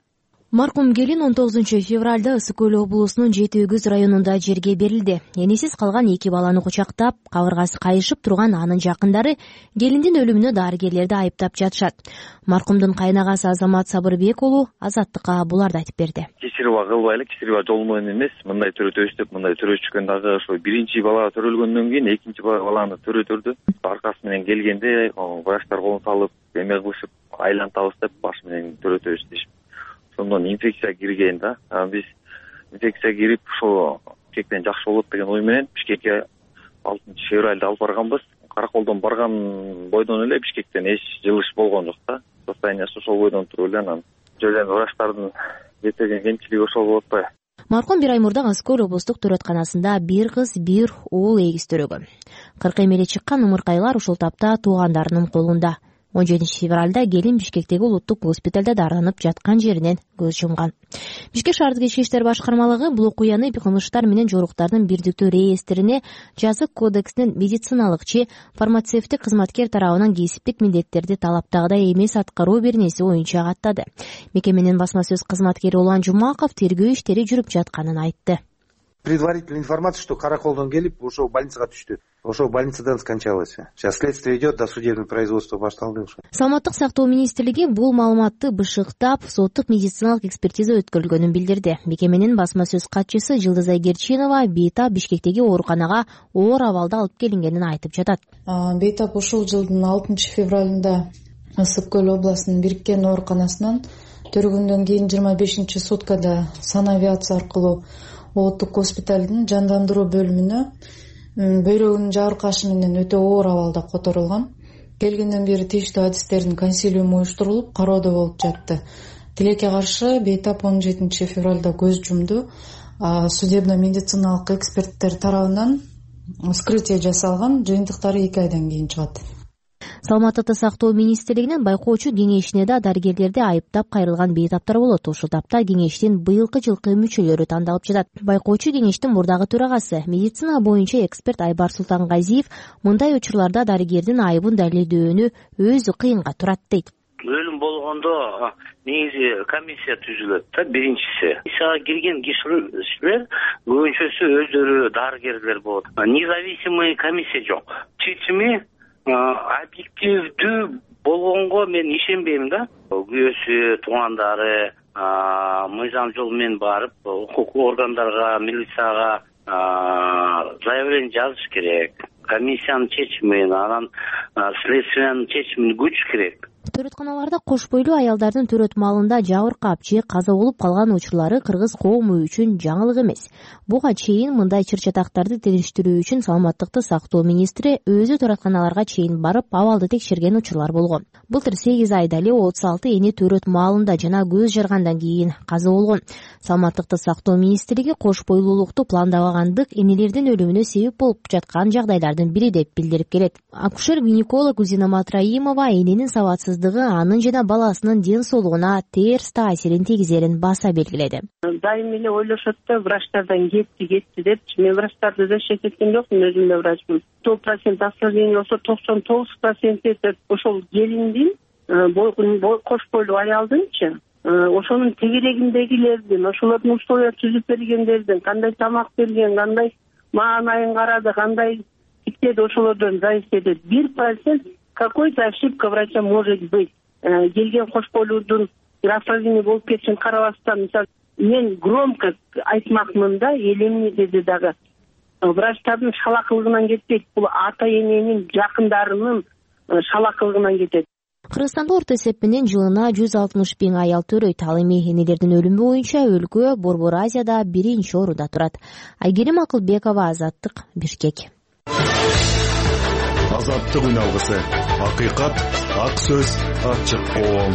Маркум келин он тогузунчу февралда Ысык Көл облусунун Жети Өгүз районунда жерге берилди. Энесиз калган эки баланы кучактап, кабыргасы кайышып турган анын жакындары келиндин өлүмүнө дарыгерлерди айыптап жатышат. Маркумдун кайнагасы Азамат Сабырбек уулу Азаттыкка буларды айтып берди. Кечирип кылбайлы, кечирип жол менен эмес, мындай төрөтөбүз деп мындай төрөтүшкөн дагы ошо биринчи бала төрөлгөндөн кийин экинчи баланы төрөтөрдү. Аркасы менен келгенде врачтар колун салып, эме кылышып, айлантабыз деп баш менен төрөтөбүз дешип. Сондан инфекция кирген да. Биз инфекция кирип, ошо Бишкектен жакшы болот деген ой менен Бишкекке алтынчы февралда алып барганбыз. Караколдон барган бойдон эле Бишкектен эч жылыш болгон жок да. Состояниясы ошол бойдон туруп эле анан жүргөн врачтардын жетеген кемчилиги ошол болуп атпайбы. Маркум бир ай мурда Ысык Көл облустук төрөтканасында бир кыз, бир уул эгиздөрөгөн. кырк эми эле чыккан ымыркайлар ушул тапта туугандарынын колунда. он жетинчи февралда келин Бишкектеги улуттук госпиталда дарыланып жаткан жеринен көз жумган. Бишкек шаардык ички иштер башкармалыгы бул окуяны кылмыштар менен жоруктардын бирдиктүү реестрине жазык кодексинин медициналык же фармацевттик кызматкер тарабынан кесиптик милдеттерди талаптагыдай эмес аткаруу беренеси боюнча каттады. Мекеменин басма сөз кызматкери Улан Жумаков тергөө иштери жүрүп жатканын айтты. Предварительная информация, что Караколдон келип ошол больницага түштү. Ошол больницадан скончалась. Сейчас следствие идет, досудебное производство башталды. Саламаттык сактоо министрлиги бул маалыматты бышыктап, соттук медициналык экспертиза өткөрүлгөнүн билдирди. Мекеменин басма сөз катчысы Жылдыз Айгерчинова Бейтап Бишкектеги ооруканага оор абалда алып келингенин айтып жатат. Бейтап ушул жылдын алтынчы февралында Ысык Көл областынын бириккен ооруканасынан төрөгөндөн кийин жыйырма бешинчи суткада санавиация аркылуу улуттук госпиталдын жандандыруу бөлүмүнө бөйрөгүнүн жабыркашы менен өтө оор абалда которулган. Келгенден бери тийиштүү адистердин консилиуму уюштурулуп, кароодо болуп жатты. Тилекке каршы Бейтап он жетинчи февралда көз жумду. Судебно медициналык эксперттер тарабынан вскрытие жасалган, жыйынтыктары эки айдан кийин чыгат. Саламаттыкты сактоо министрлигинин байкоочу кеңешине да дарыгерлерди айыптап кайрылган бейтаптар болот. Ушул тапта кеңештин быйылкы жылкы мүчөлөрү тандалып жатат. Байкоочу кеңештин мурдагы төрагасы, медицина боюнча эксперт Айбар Султангазиев мындай учурларда дарыгердин айыбын далилдөөнү өзү кыйынга турат дейт. Өлүм болгондо негизи комиссия түзүлөт да, биринчиси. Комиссияга кирген кишилер көбүнчөсү өздөрү дарыгерлер болот. Независимый комиссия жок. Чечими объективдүү болгонго мен ишенбейм да. Күйөөсү, туугандары мыйзам жол менен барып, укук органдарга, милицияга заявление жазыш керек. Комиссиянын чечимин, анан следствиянын чечимин күтүш керек. Төрөтканаларда кош бойлуу аялдардын төрөт маалында жабыркап же каза болуп калган учурлары кыргыз коому үчүн жаңылык эмес. Буга чейин мындай чыр-чатактарды териштирүү үчүн саламаттыкты сактоо министри өзү төрөтканаларга чейин барып абалды текшерген учурлар болгон. Былтыр сегиз айда эле отуз алты эне төрөт маалында жана көз жаргандан кийин каза болгон. Саламаттыкты сактоо министрлиги кош бойлуулукту пландабагандык энелердин өлүмүнө себеп болуп жаткан жагдайлардын бири деп билдирип келет. Акушер-гинеколог Узина Матраимова эненин сабатсыз анын жана баласынын ден соолугуна терс таасирин тийгизерин баса белгиледи. Дайым эле ойлошот да, врачтардан кетти, кетти депчи. Мен врачтарды защищать эткен жокмун, өзүм да врачмын. сто процент осложнение болсо токсон тогуз процент деп ошол келиндин, кош бойлуу аялдынчы, ошонун тегерегиндегилердин, ошолордун условия түзүп бергендердин, кандай тамак берген, кандай маанайын карады, кандай тиктеди, ошолордон зависит этет. бир процент какой-то ошибка врача может быть. Келген кош бойлуудун осложнение болуп кетишин карабастан, мисалы, мен громко айтмакмын да, эл эмне деди дагы. Врачтардын шалакылыгынан кетпейт, бул ата эненин жакындарынын шалакылыгынан кетет. Кыргызстанда орто эсеп менен жылына жүз алтымыш миң аял төрөйт. Ал эми энелердин өлүмү боюнча өлкө Борбор Азияда биринчи орунда турат. Айгерим Акылбекова, Азаттык, Бишкек. Азаттык үналгысы. Акыйкат, ак сөз, ачык коом.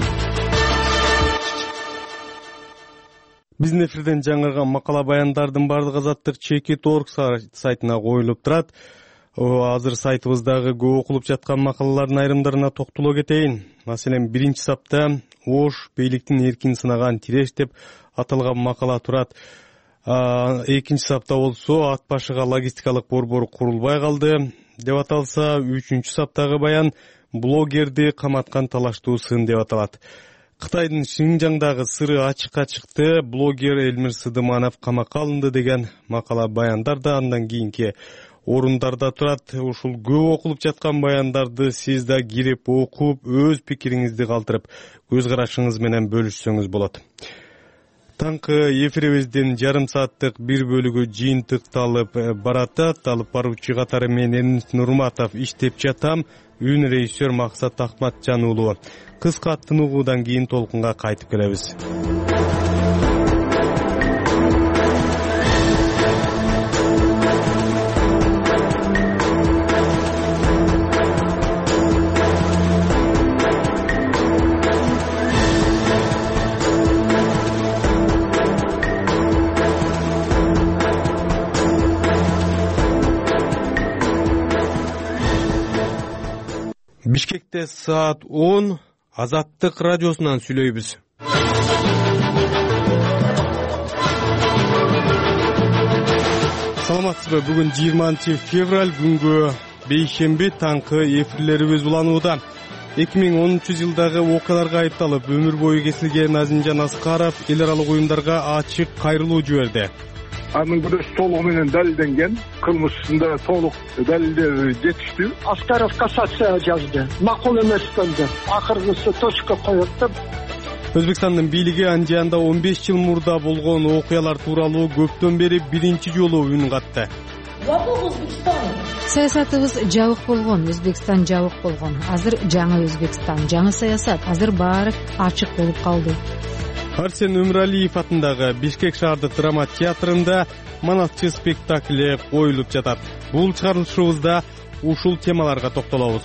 Биздин эфирден жаңырган макала баяндардын бардыгы Азаттык чекит точка орг сайтына коюлуп турат. Азыр сайтыбыздагы көп окулуп жаткан макалалардын айрымдарына токтоло кетейин. Маселен, биринчи сапта Ош бийликтин эркин сынаган тиреш деп аталган макала турат. Экинчи сапта болсо ат башыга логистикалык борбор курулбай калды деп аталса, үчүнчү саптагы баян блогерди каматкан талаштуу сын деп аталат. Кытайдын Шинжаңдагы сыры ачыкка чыкты. Блогер Элмир Сыдыманов камакка алынды деген макала баяндар да андан кийинки орундарда турат. Ушул көп окулуп жаткан баяндарды сиз да кирип окуп, өз пикириңизди калтырып, көз карашыңыз менен бөлүшсөңүз болот. Таңкы эфирибиздин жарым сааттык бир бөлүгү жыйынтыкталып баратат. Алып баруучу катары мен Эрнест Нурматов иштеп жатам. Үн режиссер Максат Ахматжан уулу. Кыска тынугуудан кийин толкунга кайтып келебиз. Бишкекте саат он, Азаттык радиосунан сүйлөйбүз. Саламатсызбы, бүгүн жыйырманчы февраль күнгө бейшемби таңкы эфирлерибиз уланууда. эки миң онунчу жылдагы окуяларга айыпталып өмүр бою кесилген Азимжан Аскаров эл аралык уюмдарга ачык кайрылуу жиберди. Анын күнөөсү толугу менен далилденген, кылмышында толук далилдер жетиштүү. Аскаров кассация жазды, макул эмес болду. Акыркысы точка коет деп. Өзбекстандын бийлиги Анжиянда он беш жыл мурда болгон окуялар тууралуу көптөн бери биринчи жолу үн катты. Саясатыбыз жабык болгон, Өзбекстан жабык болгон. Азыр жаңы Өзбекстан, жаңы саясат, азыр баары ачык болуп калды. Арсен Өмүралиев атындагы Бишкек шаардык драма театрында Манатчы спектакли коюлуп жатат. Бул чыгарылышыбызда ушул темаларга токтолобуз.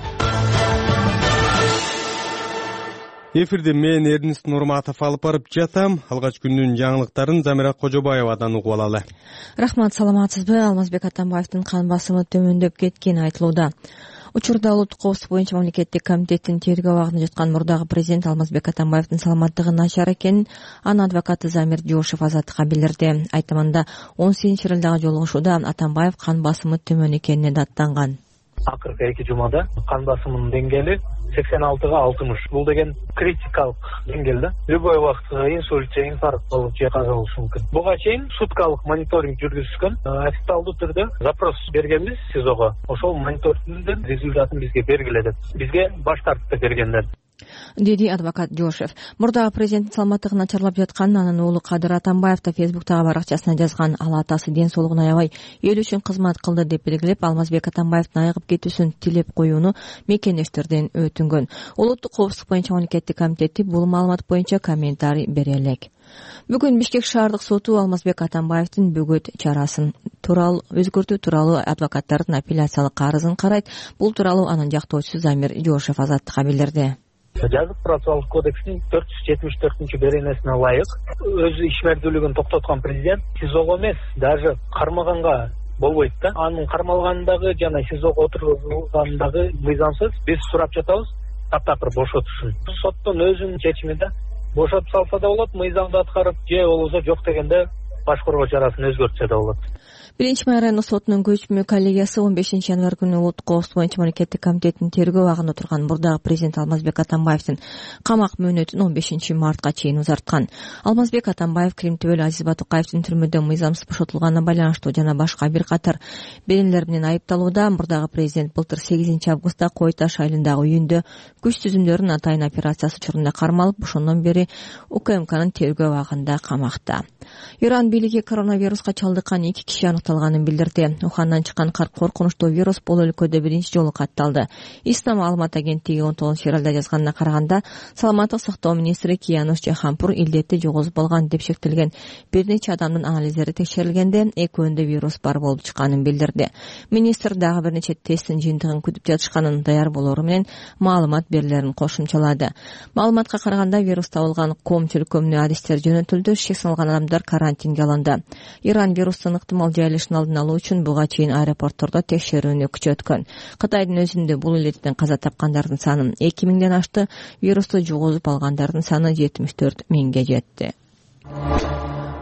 Эфирде мен Эрнест Нурматов алып барып жатам. Алгач күндүн жаңылыктарын Замира Кожобаевадан угуп алалы. Рахмат, саламатсызбы? Алмазбек Атамбаевдин кан басымы төмөндөп кеткени айтылууда. Учурда улуттук коопсуздук боюнча мамлекеттик комитеттин тергөө абагында жаткан мурдагы президент Алмазбек Атамбаевдин саламаттыгы начар экенин анын адвокаты Замир Жошев Азаттыкка билдирди. Айтымында он сегизинчи февралдагы жолугушууда Атамбаев кан басымы төмөн экенине даттанган. Акыркы эки жумада кан басымынын деңгээли сексен алтыга алтымыш. Бул деген критикалык деңгээл да. Любой убакытта инсульт же инфаркт болуп же каза болушу мүмкүн. Буга чейин суткалык мониторинг жүргүзүшкөн, официалдуу түрдө запрос бергенбиз СИЗОго. Ошол мониторингдин результатын бизге бергиле деп. Бизге баш тартып бергендер, деди адвокат Жошев. Мурдагы президенттин саламаттыгы начарлап жатканын анын уулу Кадыр Атамбаев да Фейсбуктагы баракчасына жазган. Ал атасы ден соолугун аябай эл үчүн кызмат кылды деп белгилеп, Алмазбек Атамбаевдин айыгып кетүүсүн тилеп коюуну мекендештерден өтүнгөн. Улуттук коопсуздук боюнча мамлекеттик комитети бул маалымат боюнча комментарий бере элек. Бүгүн Бишкек шаардык соту Алмазбек Атамбаевдин бөгөт чарасын тууралуу өзгөртүү тууралуу адвокаттардын апелляциялык арызын карайт. Бул тууралуу анын жактоочусу Замир Жошев Азаттыкка билдирди. Жазык процессуалдык кодекстин төрт жүз жетимиш төртүнчү беренесине ылайык өз ишмердүүлүгүн токтоткон президент СИЗОго эмес, даже кармаганга болбойт да. Анын кармалгандагы жана СИЗОго отурулгандагы мыйзамсыз биз сурап жатабыз таптакыр бошотушун. Соттун өзүнүн чечими да бошотуп салса да болот, мыйзамды аткарып же болбосо жок дегенде баш коргоо чарасын өзгөртсө да болот. Биринчи май райондук сотунун көчмө коллегиясы он бешинчи январь күнү улуттук коопсуздук боюнча мамлекеттик комитеттин тергөө абагында турган мурдагы президент Алмазбек Атамбаевдин камак мөөнөтүн он бешинчи мартка чейин узарткан. Алмазбек Атамбаев Крим түбөл Азиз Батукаевдин түрмөдө мыйзамсыз бошотулганына байланыштуу жана башка бир катар беренелер менен айыпталууда. Мурдагы президент былтыр сегизинчи августта Кой Таш айылындагы үйүндө күч түзүмдөрүнүн атайын операциясы учурунда кармалып, ошондон бери УКМКнын тергөө абагында камакта. Иран бийлиги коронавируска чалдыккан эки киши аныкталганын билдирди. Ухандан чыккан коркунучтуу вирус бул өлкөдө биринчи жолу катталды. Исна маалымат агенттиги он тогузунчу февралда жазганына караганда, саламаттык сактоо министри Киянуш Жаханпур илдетти жогозуп алган деп шектелген бир нече адамдын анализдери текшерилгенде экөөндө вирус бар болуп чыкканын билдирди. Министр дагы бир нече тесттин жыйынтыгын күтүп жатышканын, даяр болоору менен маалымат берилерин кошумчалады. Маалыматка караганда вирус табылган ком чөлкөмүнө адистер жөнөтүлдү, шек салган адамдар карантинге алынды. Иран вирустун ыктымал жайылышын алдын алуу үчүн буга чейин аэропорттордо текшерүүнү күчөткөн. Кытайдын өзүндө бул илеттен каза тапкандардын саны эки миңден ашты, вирусту жугузуп алгандардын саны жетимиш төрт миңге жетти.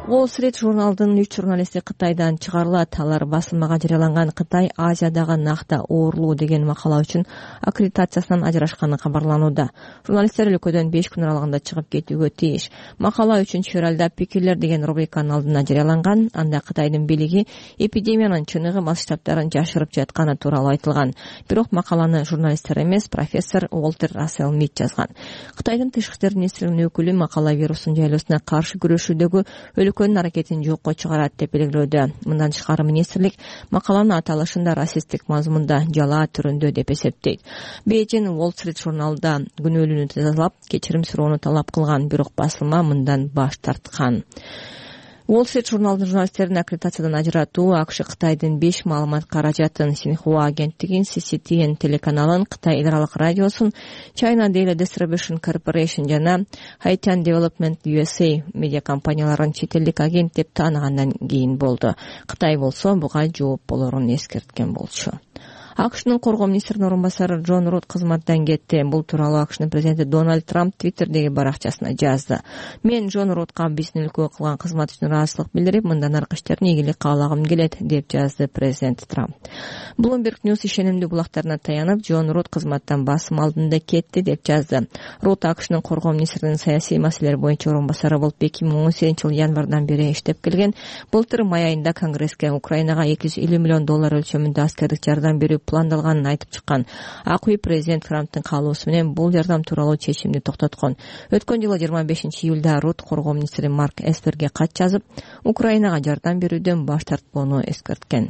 Wall Street журналдын үч журналисти Кытайдан чыгарылат. Алар басылмага жарыяланган Кытай Азиядагы накта оорулуу деген макала үчүн аккредитациясынан ажырашканы кабарланууда. Журналисттер өлкөдөн беш күн аралыгында чыгып кетүүгө тийиш. Макала үчүн февралда пикирлер деген рубриканын алдына жарыяланган. Анда Кытайдын бийлиги эпидемиянын чыныгы масштабтарын жашырып жатканы тууралуу айтылган. Бирок макаланы журналисттер эмес, профессор Уолтер Рассел Мит жазган. Кытайдын тышкы иштер министринин өкүлү макала вирустун жайлоосуна каршы күрөшүүдөгү өлкөнүн аракетин жокко чыгарат деп белгилөөдө. Мындан тышкары министрлик макаланын аталышында расисттик мазмунда, жалаа түрүндө деп эсептейт. Бейжин Wall Street журналда күнөөлүүнү тазалап, кечирим суроону талап кылган, бирок басылма мындан баш тарткан. Wall Street журналдын журналисттерин аккредитациядан ажыратуу АКШ Кытайдын беш маалымат каражатын, Синьхуа агенттигин, Си Си Ти Эн телеканалын, Кытай эл аралык радиосун, China Daily Distribution Corporation жана Haitian Development ю эс эй медиа компанияларын чет элдик агент деп тааныгандан кийин болду. Кытай болсо буга жооп болорун эскерткен болчу. АКШнын коргоо министринин орун басары Джон Рут кызматтан кетти. Бул тууралуу АКШнын президенти Дональд Трамп Твиттердеги баракчасына жазды. Мен Джон Рутка биздин өлкөгө кылган кызмат үчүн ыраазычылык билдирип, мындан аркы иштерин ийгилик каалагым келет, деп жазды президент Трамп. Bloomberg News ишенимдүү булактарына таянып, Джон Рут кызматтан басым алдында кетти деп жазды. Рут АКШнын коргоо министринин саясий маселелер боюнча орун басары болуп эки миң он сегизинчи жылы январдан бери иштеп келген. Былтыр май айында Конгресске Украинага эки жүз элүү миллион доллар өлчөмүндө аскердик жардам берүү пландалганын айтып чыккан. ак үй президент Трамптын каалоосу менен бул жардам тууралуу чечимди токтоткон. Өткөн жылы жыйырма бешинчи июлда Рут коргоо министри Марк Эсперге кат жазып, Украинага жардам берүүдөн баш тартпоону эскерткен.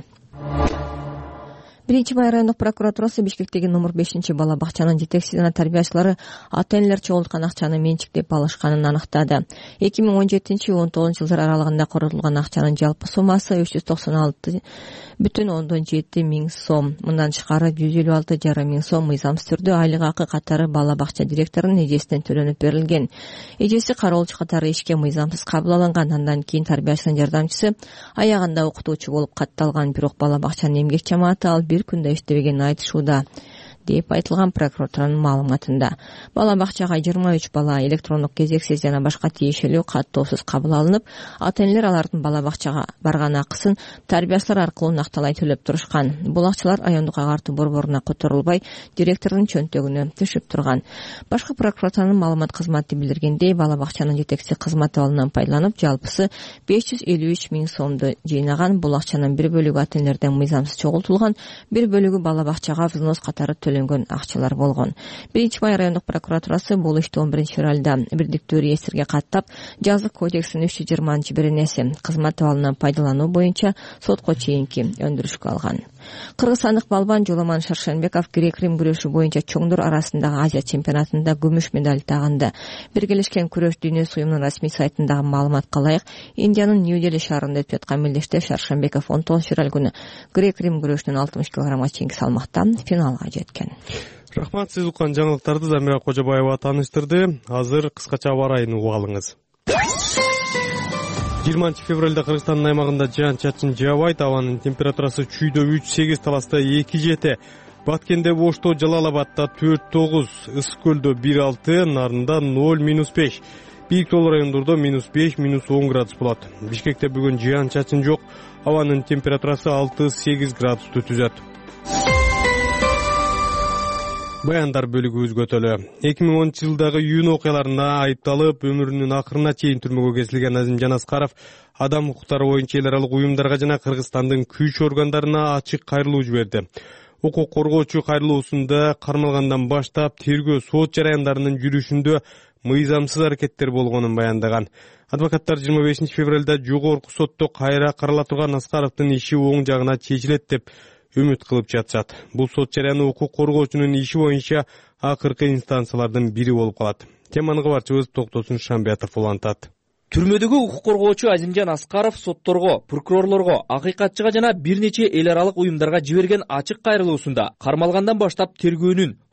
Биринчи май райондук прокуратурасы Бишкектеги номер бешинчи бала бакчанын жетекчиси жана тарбиячылары ата-энелер чогулткан акчаны менчиктеп алышканын аныктады. эки миң он жетинчи он тогузунчу жылдар аралыгында коротулган акчанын жалпы суммасы үч жүз токсон алты бүтүн ондон жети миң сом. Мындан тышкары жүз элүү алты жарым миң сом мыйзамсыз түрдө айлык акы катары бала бакча директорунун эжесинен төлөнүп берилген. Эжеси кароолчу катары ишке мыйзамсыз кабыл алынган. Андан кийин тарбиячынын жардамчысы аягында окутуучу болуп катталган. Бирок бала бакчанын эмгек жамааты ал бир күндө иштебегенин айтышууда деп айтылган прокуратуранын маалыматында. Бала бакчага жыйырма үч бала электрондук кезексиз жана башка тиешелүү каттоосуз кабыл алынып, ата-энелер алардын бала бакчага барган акысын тарбиячылар аркылуу накталай төлөп турушкан. Бул акчалар райондук агартуу борборуна которулбай, директордун чөнтөгүнө түшүп турган. Башкы прокуратуранын маалымат кызматы билдиргендей, бала бакчанын жетекчиси кызмат абалынан пайдаланып, жалпысы беш жүз элүү үч миң сомду жыйнаган. Бул акчанын бир бөлүгү ата-энелерден мыйзамсыз чогултулган, бир бөлүгү бала бакчага взнос катары акчалар болгон. Биринчи май райондук прокуратурасы бул ишти он биринчи февралда бирдиктүү реестрге каттап, жазык кодексинин үч жүз жыйырманчы беренеси кызмат абалынан пайдалануу боюнча сотко чейинки өндүрүшкө алган. Кыргызстандык балбан Жоламан Шаршенбеков грек-рим күрөшү боюнча чоңдур арасындагы Азия чемпионатында күмүш медаль тагынды. Биргелешкен күрөш дүйнөсү уюмунун расмий сайтындагы маалыматка ылайык, Индиянын Нью-Дели шаарында өтүп аткан мелдеште Шаршенбеков он тогузунчу февраль күнү грек-рим күрөшүнүн алтымыш килограммга чейинки салмакта финалга жеткен. Рахмат, сиз уккан жаңылыктарды Замира Кожобаева тааныштырды. Азыр кыскача аба райын угуп алыңыз. жыйырманчы февралда Кыргызстандын аймагында жаан-чачын жаабайт, абанын температурасы чүйдө үч сегиз, Таласта эки жети, Баткенде Бошто, Жалал-Абадта төрт тогуз, Ысык көлдө бир алты, Нарында ноль минус беш, Бийик Тол райондордо минус беш, минус он градус болот. Бишкекте бүгүн жаан-чачын жок, абанын температурасы алты сегиз градусту түзөт. Баяндар бөлүгү өзгөтөлү. эки миң онунчу жылдагы июнь окуяларына айыпталып, өмүрүнүн акырына чейин түрмөгө кесилген Азимжан Аскаров адам укуктары боюнча эл аралык уюмдарга жана Кыргызстандын күч органдарына ачык кайрылуу жиберди. Укук коргоочу кайрылуусунда кармалгандан баштап тергөө сот жараяндарынын жүрүшүндө мыйзамсыз аракеттер болгонун баяндаган. Адвокаттар жыйырма бешинчи февралда жогорку сотто кайра карала турган Аскаровдун иши оң жагына чечилет деп үмүт кылып жатышат. Бул сот жараяны укук коргоочунун иши боюнча акыркы инстанциялардын бири болуп калат. Теманы кабарчыбыз Токтосун Шамбиятов улантат. Түрмөдөгү укук коргоочу Азимжан Аскаров сотторго, прокурорлорго, акыйкатчыга жана бир нече эл аралык уюмдарга жиберген ачык кайрылуусунда кармалгандан баштап тергөөнүн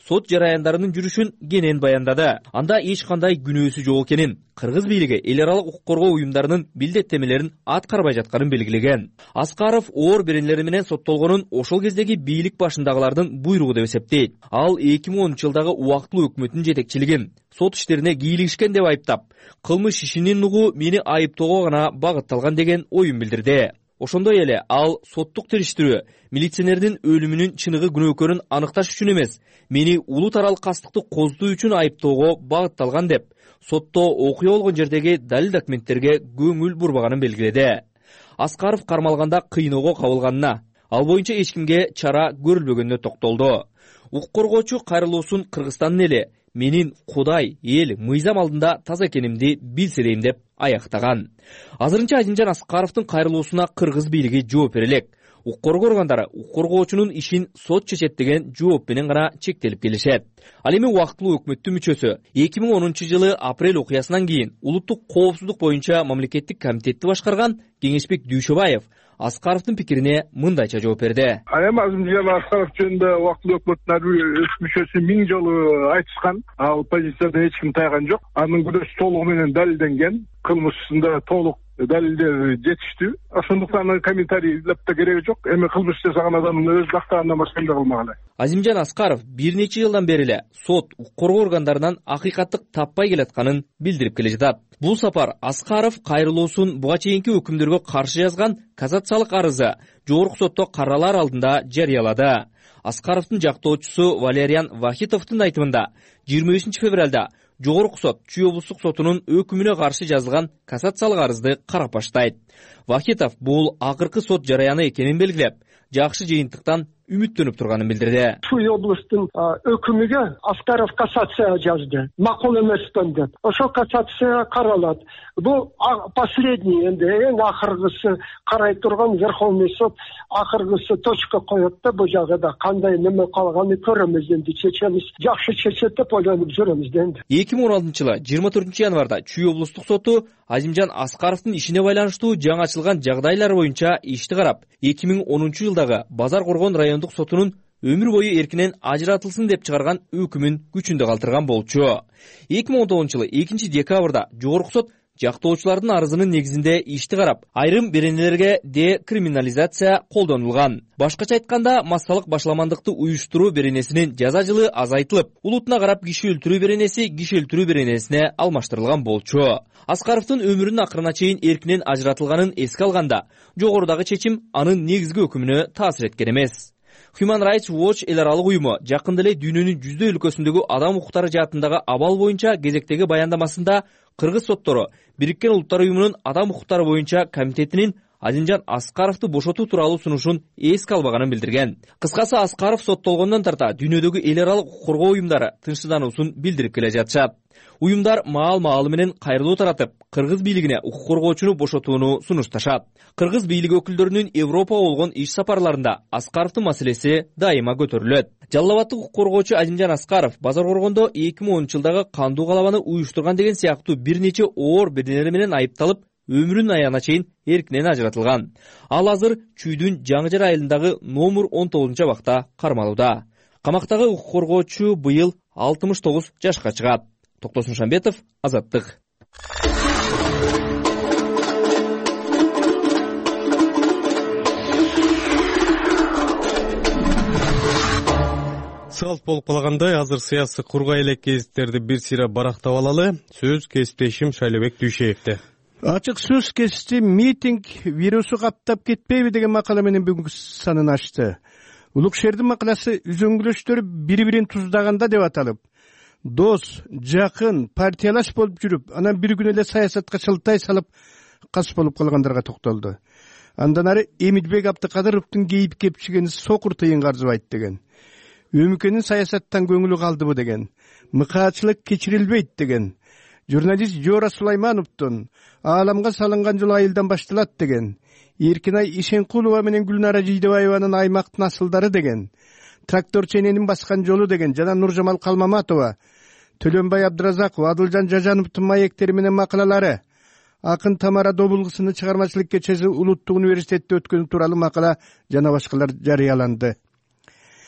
сот жараяндарынын жүрүшүн кенен баяндады. Анда эч кандай күнөөсү жок экенин, кыргыз бийлиги эл аралык укук коргоо уюмдарынын билдеттемелерин аткарбай жатканын белгилеген. Аскаров оор беренелери менен соттолгонун ошол кездеги бийлик башындагылардын буйругу деп эсептейт. Ал эки миң онунчу жылдагы убактылуу өкмөттүн жетекчилигин сот иштерине кийлигишкен деп айыптап, кылмыш ишинин угу мени айыптоого гана багытталган деген оюн билдирди. Ошондой эле ал соттук териштирүү милиционердин өлүмүнүн чыныгы күнөөкөрүн аныкташ үчүн эмес, мени улут аралык кастыкты козутуу үчүн айыптоого багытталган деп сотто окуя болгон жердеги далил документтерге көңүл бурбаганын белгиледи. Аскаров кармалганда кыйноого кабылганына, ал боюнча эч кимге чара көрүлбөгөнүнө токтолду. Укук коргоочу кайрылуусун Кыргызстандын эли менин Кудай, эл, мыйзам алдында таза экенимди билселейм деп аяктаган. Азырынча Азимжан Аскаровдун кайрылуусуна кыргыз бийлиги жооп бере элек. Укук коргоо органдары укук коргоочунун ишин сот чечет деген жооп менен гана чектелип келишет. Ал эми убактылуу өкмөттүн мүчөсү эки миң онунчу жылы апрель окуясынан кийин улуттук коопсуздук боюнча мамлекеттик комитетти башкарган Кеңешбек Дүйшөбаев Аскаровдун пикирине мындайча жооп берди. Эми Азимжан Аскаров жөнүндө убактылуу өкмөттүн ар бир мүчөсү миң жолу айтышкан. Ал позициядан эч ким тайган жок. Анын күнөөсү толугу менен далилденген. Кылмышында толук далилдер жетиштүү. Ошондуктан комментарийлеп да кереги жок. Эми кылмыш жасаган адамдын өз актагандан башка эмне кылмак эле. Азимжан Аскаров бир нече жылдан бери эле сот, укук коргоо органдарынан акыйкаттык таппай келатканын билдирип келе жатат. Бул сапар Аскаров кайрылуусун буга чейинки өкүмдөргө каршы жазган кассациялык арызы жогорку сотто каралар алдында жарыялады. Аскаровдун жактоочусу Валериан Вахитовдун айтымында жыйырма бешинчи февралда жогорку сот Чүй облустук сотунун өкүмүнө каршы жазылган кассациялык арызды карап баштайт. Вахитов бул акыркы сот жараяны экенин белгилеп, жакшы жыйынтыктан үмүттөнүп турганын билдирди. Чүй облустун өкүмүгө Аскаров кассация жазды. Макул эмеспен деп. Ошол кассация каралат. Бул последний энди эң акыргысы карай турган Верховный суд акыргысы точка коет да бул жагда кандай неме калганын көрөмүз энди, чечемиз. Жакшы чечет деп ойлонуп жүрөмүз энди. эки миң он алтынчы жылы жыйырма төртүнчү январда Чүй облустук соту Азимжан Аскаровдун ишине байланыштуу жаңы ачылган жагдайлар боюнча ишти карап, эки миң онунчу жылдагы Базар Коргон райондук сотунун өмүр бою эркинен ажыратылсын деп чыгарган өкүмүн күчүндө калтырган болчу. эки миң он тогузунчу жылы экинчи декабрда жогорку сот жактоочулардын арызынын негизинде ишти карап, айрым беренелерге декриминализация колдонулган. Башкача айтканда, массалык башламандыкты уюштуруу беренесинин жаза жылы азайтылып, улутуна карап киши өлтүрүү беренеси киши өлтүрүү беренесине алмаштырылган болчу. Аскаровдун өмүрүнүн акырына чейин эркинен ажыратылганын эске алганда, жогорудагы чечим анын негизги өкүмүнө таасир эткен эмес. Human Rights Watch эл аралык уюму жакында эле дүйнөнүн жүздөй өлкөсүндөгү адам укуктары жаатындагы абал боюнча кезектеги баяндамасында кыргыз соттору Бириккен Улуттар уюмунун адам укуктары боюнча комитетинин Азимжан Аскаровду бошотуу тууралуу сунушун эске албаганын билдирген. Кыскасы, Аскаров соттолгондон тарта дүйнөдөгү эл аралык укук коргоо уюмдары тынчсыздануусун билдирип келе жатышат. Уюмдар маал-маалы менен кайрылуу таратып, кыргыз бийлигине укук коргоочуну бошотууну сунушташат. Кыргыз бийлиги өкүлдөрүнүн Европага болгон иш сапарларында Аскаровдун маселеси дайыма көтөрүлөт. Жалал Абадтык укук коргоочу Азимжан Аскаров Базар Коргондо эки миң онунчу жылдагы кандуу калабаны уюштурган деген сыяктуу бир нече оор беренелер менен айыпталып, өмүрүнүн аягына чейин эркинен ажыратылган. Ал азыр Чүйдүн Жаңы Жар айылындагы номер он тогузунчу абакта кармалууда. Камактагы укук коргоочу быйыл алтымыш тогуз жашка чыгат. Токтосун Шамбетов, Азаттык. Салт болуп калгандай, азыр саясий кургай элек кезиттерди бир сыйра барактап алалы. Сөз кесиптешим Шайлебек Дүйшеевде. Ачык сөз кести митинг вирусу каптап кетпейби деген макала менен бүгүнкү санын ачты. Улук шердин макаласы үзөңгүлөштөр бири-бирин туздаганда деп аталып, дос, жакын, партиялаш болуп жүрүп, анан бир күн эле саясатка чылтай салып кас болуп калгандарга токтолду. Андан ары Эмилбек Абдыкадыровдун кейип кепчигени сокур тыйынга арзыбайт деген. Өмүкөнүн саясаттан көңүлү калдыбы деген. Мыкаачылык кечирилбейт деген. Журналист Жора Сулаймановдун ааламга салынган жол айылдан башталат деген. Эркинай Ишенкулова менен Гүлнара Жийдебаеванын аймактын асылдары деген. Трактор чененин баскан жолу деген жана Нуржамал Калмаматова, Төлөнбай Абдыразаков, Адылжан Жажановдун маектери менен макалалары, Акын Тамара Добулгусунун чыгармачылык кечеси Улуттук университетте өткөнү тууралуу макала жана башкалар жарыяланды.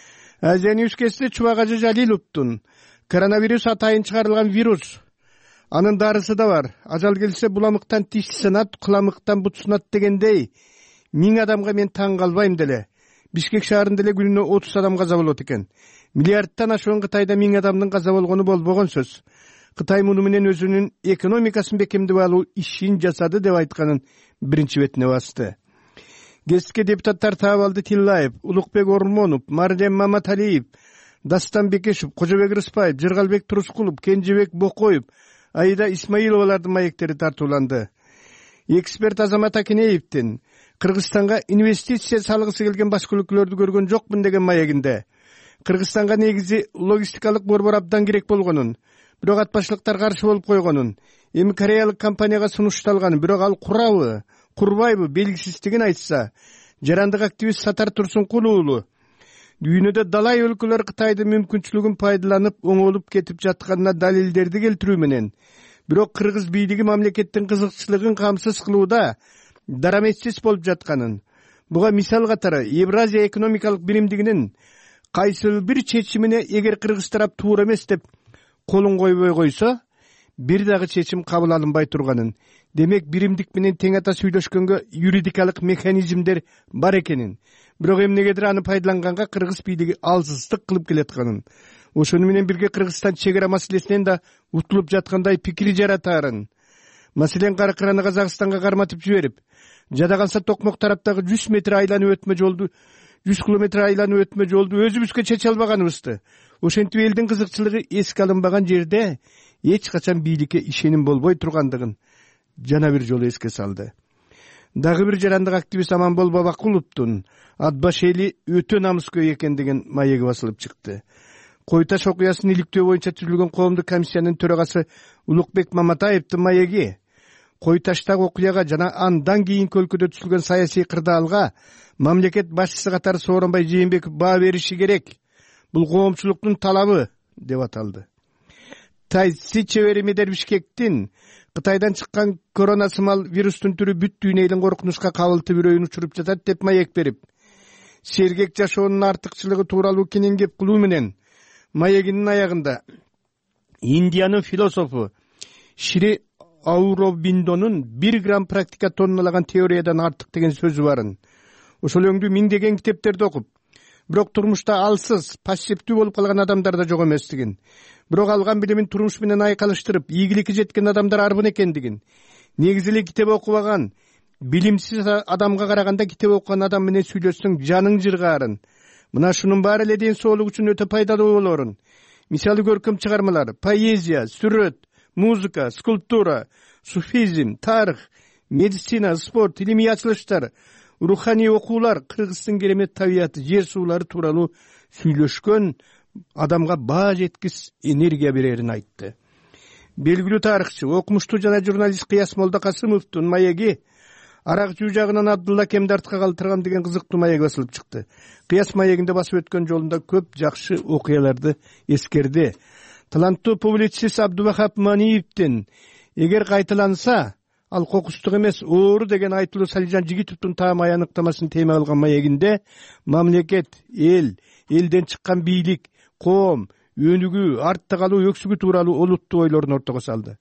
Азия Ньюскесте Чубакажы Жалиловдун коронавирус атайын чыгарылган вирус, анын дарысы да бар. Ажал келсе буламыктан тиш сынат, куламыктан бут сынат дегендей миң адамга мен таң калбайм деле. Бишкек шаарында эле күнүнө отуз адам каза болот экен. Миллиардтан ашуун Кытайда миң адамдын каза болгону болбогон сөз. Кытай муну менен өзүнүн экономикасын бекемдеп алуу ишин жасады деп айтканын биринчи бетине басты. Гестке депутаттар Таабалды Тиллаев, Улукбек Ормонов, Марден Маматалиев, Дастан Бекешев, Кожобек Рыспаев, Жыргалбек Турускулов, Кенжебек Бокоев, Аида Исмаиловалардын маектери тартууланды. Эксперт Азамат Акинеевдин Кыргызстанга инвестиция салгысы келген башка өлкөлөрдү көргөн жокмун деген маегинде Кыргызстанга негизи логистикалык борбор абдан керек болгонун, бирок атбашылыктар каршы болуп койгонун, эми кореялык компанияга сунушталганын, бирок ал курабы, курбайбы белгисиздигин айтса, жарандык активист Сатар Турсункул уулу дүйнөдө далай өлкөлөр Кытайдын мүмкүнчүлүгүн пайдаланып оңолуп кетип жатканына далилдерди келтирүү менен, бирок кыргыз бийлиги мамлекеттин кызыкчылыгын камсыз кылууда дараметсиз болуп жатканын, буга мисал катары Евразия экономикалык биримдигинин кайсыл бир чечимине эгер кыргыз тарап туура эмес деп колун койбой койсо, бир дагы чечим кабыл алынбай турганын, демек биримдик менен тең ата сүйлөшкөнгө юридикалык механизмдер бар экенин, бирок эмнегедир аны пайдаланганга кыргыз бийлиги алсыздык кылып келатканын, ошону менен бирге Кыргызстан чек ара маселесинен да утулуп жаткандай пикир жаратаарын, маселен Каракыраны Казакстанга карматып жиберип, жада калса Токмок тараптагы жүз метр айланып өтмө жолду, жүз километр айланып өтмө жолду өзүбүзгө чече албаганыбызды, ошентип элдин кызыкчылыгы эске алынбаган жерде эч качан бийликке ишеним болбой тургандыгын жана бир жолу эске салды. Дагы бир жарандык активист Аманбол Бабакуловдун Атбаш эли өтө намыскөй экендигин маеги басылып чыкты. Кой Таш окуясын иликтөө боюнча түзүлгөн коомдук комиссиянын төрагасы Улукбек Маматаевдин маеги Кой Таштагы окуяга жана андан кийинки өлкөдө түзүлгөн саясий кырдаалга мамлекет башчысы катары Сооронбай Жээнбеков баа бериши керек. Бул коомчулуктун талабы деп аталды. Тайси чебери Медер Бишкектин Кытайдан чыккан коронасымал вирустун түрү бүт дүйнө элин коркунучка кабылтып үрөйүн учуруп жатат деп маек берип, сергек жашоонун артыкчылыгы тууралуу кенен кеп кылуу менен маегинин аягында Индиянын философу Шри Ауробиндонун бир грамм практика тонналаган теориядан артык деген сөзү барын. Ошол өңдүү миңдеген китептерди окуп, бирок турмушта алсыз, пассивдүү болуп калган адамдар да жок эместигин, бирок алган билимин турмуш менен айкалыштырып, ийгиликке жеткен адамдар арбын экендигин, негизи эле китеп окубаган, билимсиз адамга караганда китеп окуган адам менен сүйлөшсөң жаның жыргаарын, мына шунун баары эле ден соолук үчүн өтө пайдалуу болорун. Мисалы көркөм чыгармалар, поэзия, сүрөт, музыка, скульптура, суфизм, тарых, медицина, спорт, илимий ачылыштар, руханий окуулар, кыргыздын керемет табияты, жер суулары тууралуу сүйлөшкөн адамга баа жеткис энергия берерин айтты. Белгилүү тарыхчы, окумуштуу жана журналист Кыяс Молдокасымовдун маеги арак жуу жагынан Абдулла Кемди артка калтырган деген кызыктуу маеги басылып чыкты. Кыяс маегинде басып өткөн жолунда көп жакшы окуяларды эскерди. Таланттуу публицист Абдубахап Маниевдин эгер кайталанса, ал кокустук эмес, оору деген айтылуу Салижан Жигитовдун таамай аныктамасын тема алган маегинде мамлекет, эл, элден чыккан бийлик, коом, өнүгүү, артта калуу, өксүгүү тууралуу олуттуу ойлорун ортого салды.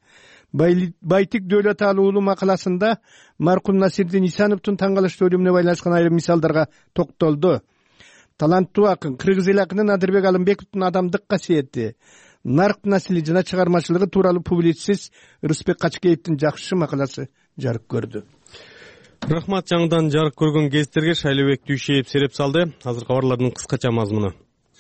Байтик Дөөлөталы уулу макаласында маркум Насирдин Исановдун таң калыштуу өлүмүнө байланышкан айрым мисалдарга токтолду. Таланттуу акын, кыргыз эл акыны Надырбек Алымбековдун адамдык касиети, нарк насили жана чыгармачылыгы тууралуу публицист Рыспек Качкеевдин жакшы макаласы жарык көрдү. Рахмат, жаңыдан жарык көргөн гезиттерге Шайлебек Дүйшеев сереп салды. Азыр кабарлардын кыскача мазмуну.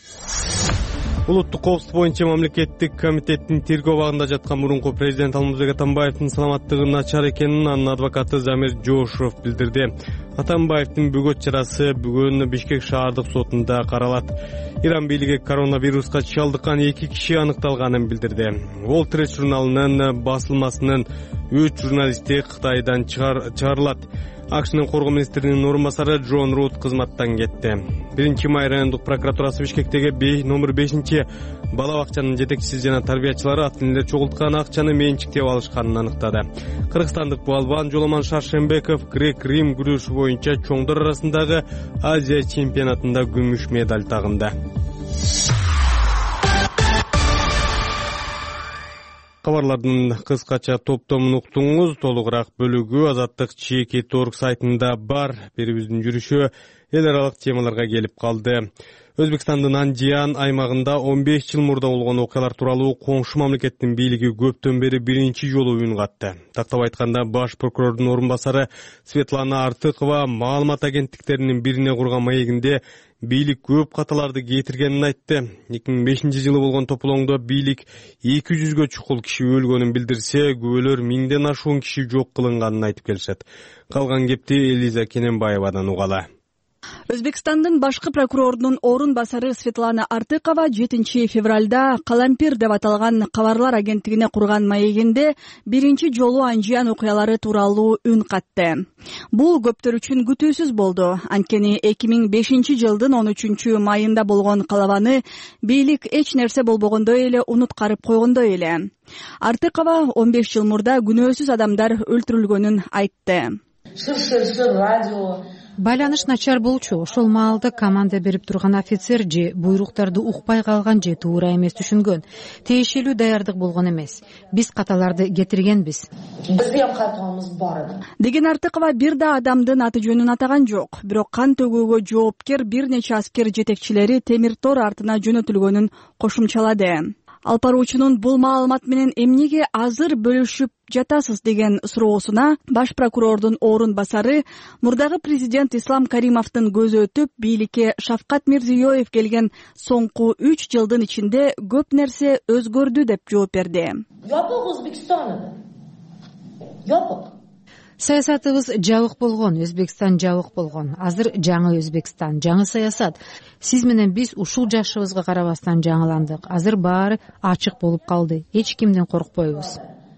Улуттук коопсуздук боюнча мамлекеттик комитеттин тергөө абагында жаткан мурунку президент Алмазбек Атамбаевдин саламаттыгы начар экенин анын адвокаты Замир Жошов билдирди. Атамбаевдин бөгөт чарасы бүгүн Бишкек шаардык сотунда каралат. Иран бийлиги коронавируска чалдыккан эки киши аныкталганын билдирди. Wall Street журналынын басылмасынын үч журналисти Кытайдан чыгарылат. АКШнын коргоо министринин орун басары Джон Рут кызматтан кетти. биринчи май райондук прокуратурасы Бишкектеги номер бешинчи бала бакчанын жетекчиси жана тарбиячылары ат эле чогулткан акчаны менчиктеп алышканын аныктады. Кыргызстандык балбан Жоломон Шаршембеков грек-рим күрөшү боюнча чоңдор арасындагы Азия чемпионатында күмүш медаль тагынды. Кабарлардын кыскача топтомун уктуңуз. Толугураак бөлүгү Азаттык чекит точка орг сайтында бар. Берибиздин жүрүшү эл аралык темаларга келип калды. Өзбекстандын Анжиян аймагында он беш жыл мурда болгон окуялар тууралуу коңшу мамлекеттин бийлиги көптөн бери биринчи жолу үн катты. Тактап айтканда, баш прокурордун орун басары Светлана Артыкова маалымат агенттиктеринин бирине курган маегинде бийлик көп каталарды кетиргенин айтты. эки миң бешинчи жылы болгон тополоңдо бийлик эки жүзгө чукул киши өлгөнүн билдирсе, күбөлөр миңден ашуун киши жок кылынганын айтып келишет. Калган кепти Элиза Кененбаевадан угалы. Өзбекстандын башкы прокурорунун орун басары Светлана Артыкова жетинчи февралда Калампир деп аталган кабарлар агенттигине курган маегинде биринчи жолу Анжиян окуялары тууралуу үн катты. Бул көптөр үчүн күтүүсүз болду. Анткени эки миң бешинчи жылдын он үчүнчү майында болгон калабаны бийлик эч нерсе болбогондой эле унуткарып койгондой эле. Артыкова он беш жыл мурда күнөөсүз адамдар өлтүрүлгөнүн айтты. Байланыш начар болчу. Ошол маалда команда берип турган офицер же буйруктарды укпай калган же туура эмес түшүнгөн. Тиешелүү даярдык болгон эмес. Биз каталарды кетиргенбиз. Деген Артыкова бир да адамдын аты жөнүн атаган жок. Бирок кан төгүүгө жоопкер бир нече аскер жетекчилери темир тор артына жөнөтүлгөнүн кошумчалады. Алпаруучунун бул маалымат менен эмнеге азыр бөлүшүп жатасыз деген суроосуна баш прокурордун орун басары мурдагы президент Ислам Каримовдун көзү өтүп, бийликке Шавкат Мирзиёев келген соңку үч жылдын ичинде көп нерсе өзгөрдү деп жооп берди. Саясатыбыз жабык болгон, Өзбекстан жабык болгон. Азыр жаңы Өзбекстан, жаңы саясат. Сиз менен биз ушул жашыбызга карабастан жаңыландык. Азыр баары ачык болуп калды. Эч кимден коркпойбуз.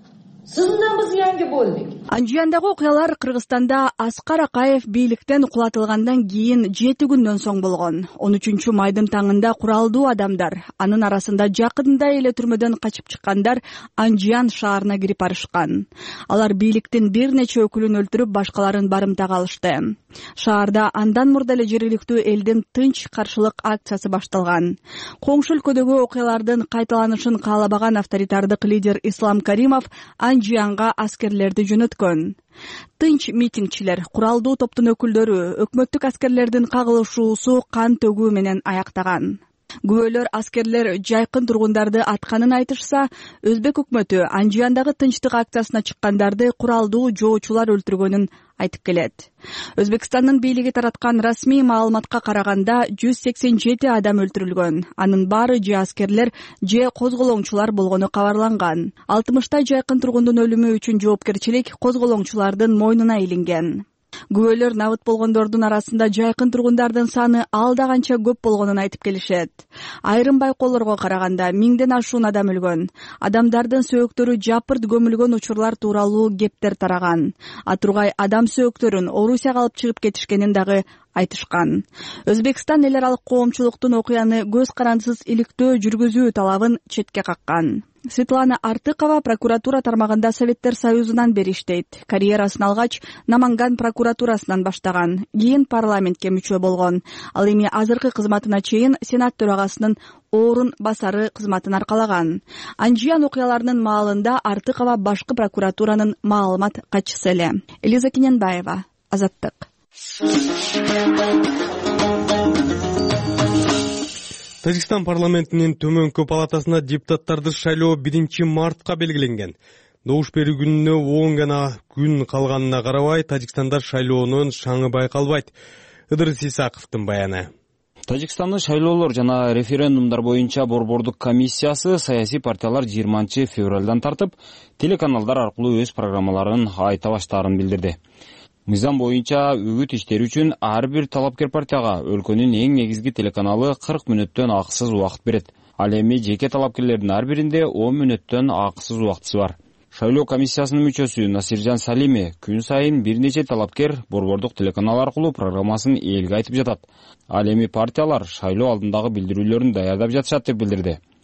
Анжияндагы окуялар Кыргызстанда Аскар Акаев бийликтен кулатылгандан кийин жети күндөн соң болгон. он үчүнчү майдын таңында куралдуу адамдар, анын арасында жакында эле түрмөдөн качып чыккандар Анжиян шаарына кирип барышкан. Алар бийликтин бир нече өкүлүн өлтүрүп, башкаларын барымтага алышты. Шаарда андан мурда эле жергиликтүү элдин тынч каршылык акциясы башталган. Коңшу өлкөдөгү окуялардын кайталанышын каалабаган авторитардык лидер Ислам Каримов Анжиянга аскерлерди жөнөткөн. Тынч митингчилер, куралдуу топтун өкүлдөрү өкмөттүк аскерлердин кагылышуусу кан төгүү менен аяктаган. Күбөлөр аскерлер жайкын тургундарды атканын айтышса, Өзбек өкмөтү Анжияндагы тынчтык акциясына чыккандарды куралдуу жоочулар өлтүргөнүн айтып келет. Өзбекстандын бийлиги тараткан расмий маалыматка караганда жүз сексен жети адам өлтүрүлгөн. Анын баары же аскерлер, же козголоңчулар болгону кабарланган. алтымыштай жайкын тургундун өлүмү үчүн жоопкерчилик козголоңчулардын мойнуна илинген. Күбөлөр набыт болгондордун арасында жайкын тургундардын саны алда канча көп болгонун айтып келишет. Айрым байкоолорго караганда миңден ашуун адам өлгөн. Адамдардын сөөктөрү жапырт көмүлгөн учурлар тууралуу кептер тараган. Атургай адам сөөктөрүн Орусияга алып чыгып кетишкенин дагы айтышкан. Өзбекстан эл аралык коомчулуктун окуяны көз карандысыз иликтөө жүргүзүү талабын четке каккан. Светлана Артыкова прокуратура тармагында Советтер Союзунан бери иштейт. Карьерасын алгач Наманган прокуратурасынан баштаган. Кийин парламентке мүчө болгон. Ал эми азыркы кызматына чейин Сенат төрагасынын орун басары кызматын аркалаган. Анжиян окуяларынын маалында Артыкова башкы прокуратуранын маалымат катчысы эле. Элиза Кененбаева, Азаттык. Тажикстан парламентинин төмөнкү палатасына депутаттарды шайлоо биринчи мартка белгиленген. Добуш берүү күнүнө он гана күн калганына карабай, Тажикстанда шайлоонун шаңы байкалбайт. Ыдырыс Исаковдун баяны. Тажикстандын шайлоолор жана референдумдар боюнча борбордук комиссиясы саясий партиялар жыйырманчы февралдан тартып, телеканалдар аркылуу өз программаларын айта баштаарын билдирди. Мыйзам боюнча үгүт иштери үчүн ар бир талапкер партияга өлкөнүн эң негизги телеканалы кырк мүнөттөн акысыз убакыт берет. Ал эми жеке талапкерлердин ар биринде он мүнөттөн акысыз убактысы бар. Шайлоо комиссиясынын мүчөсү Насиржан Салими күн сайын бир нече талапкер борбордук телеканал аркылуу программасын элге айтып жатат. Ал эми партиялар шайлоо алдындагы билдирүүлөрүн даярдап жатышат деп билдирди.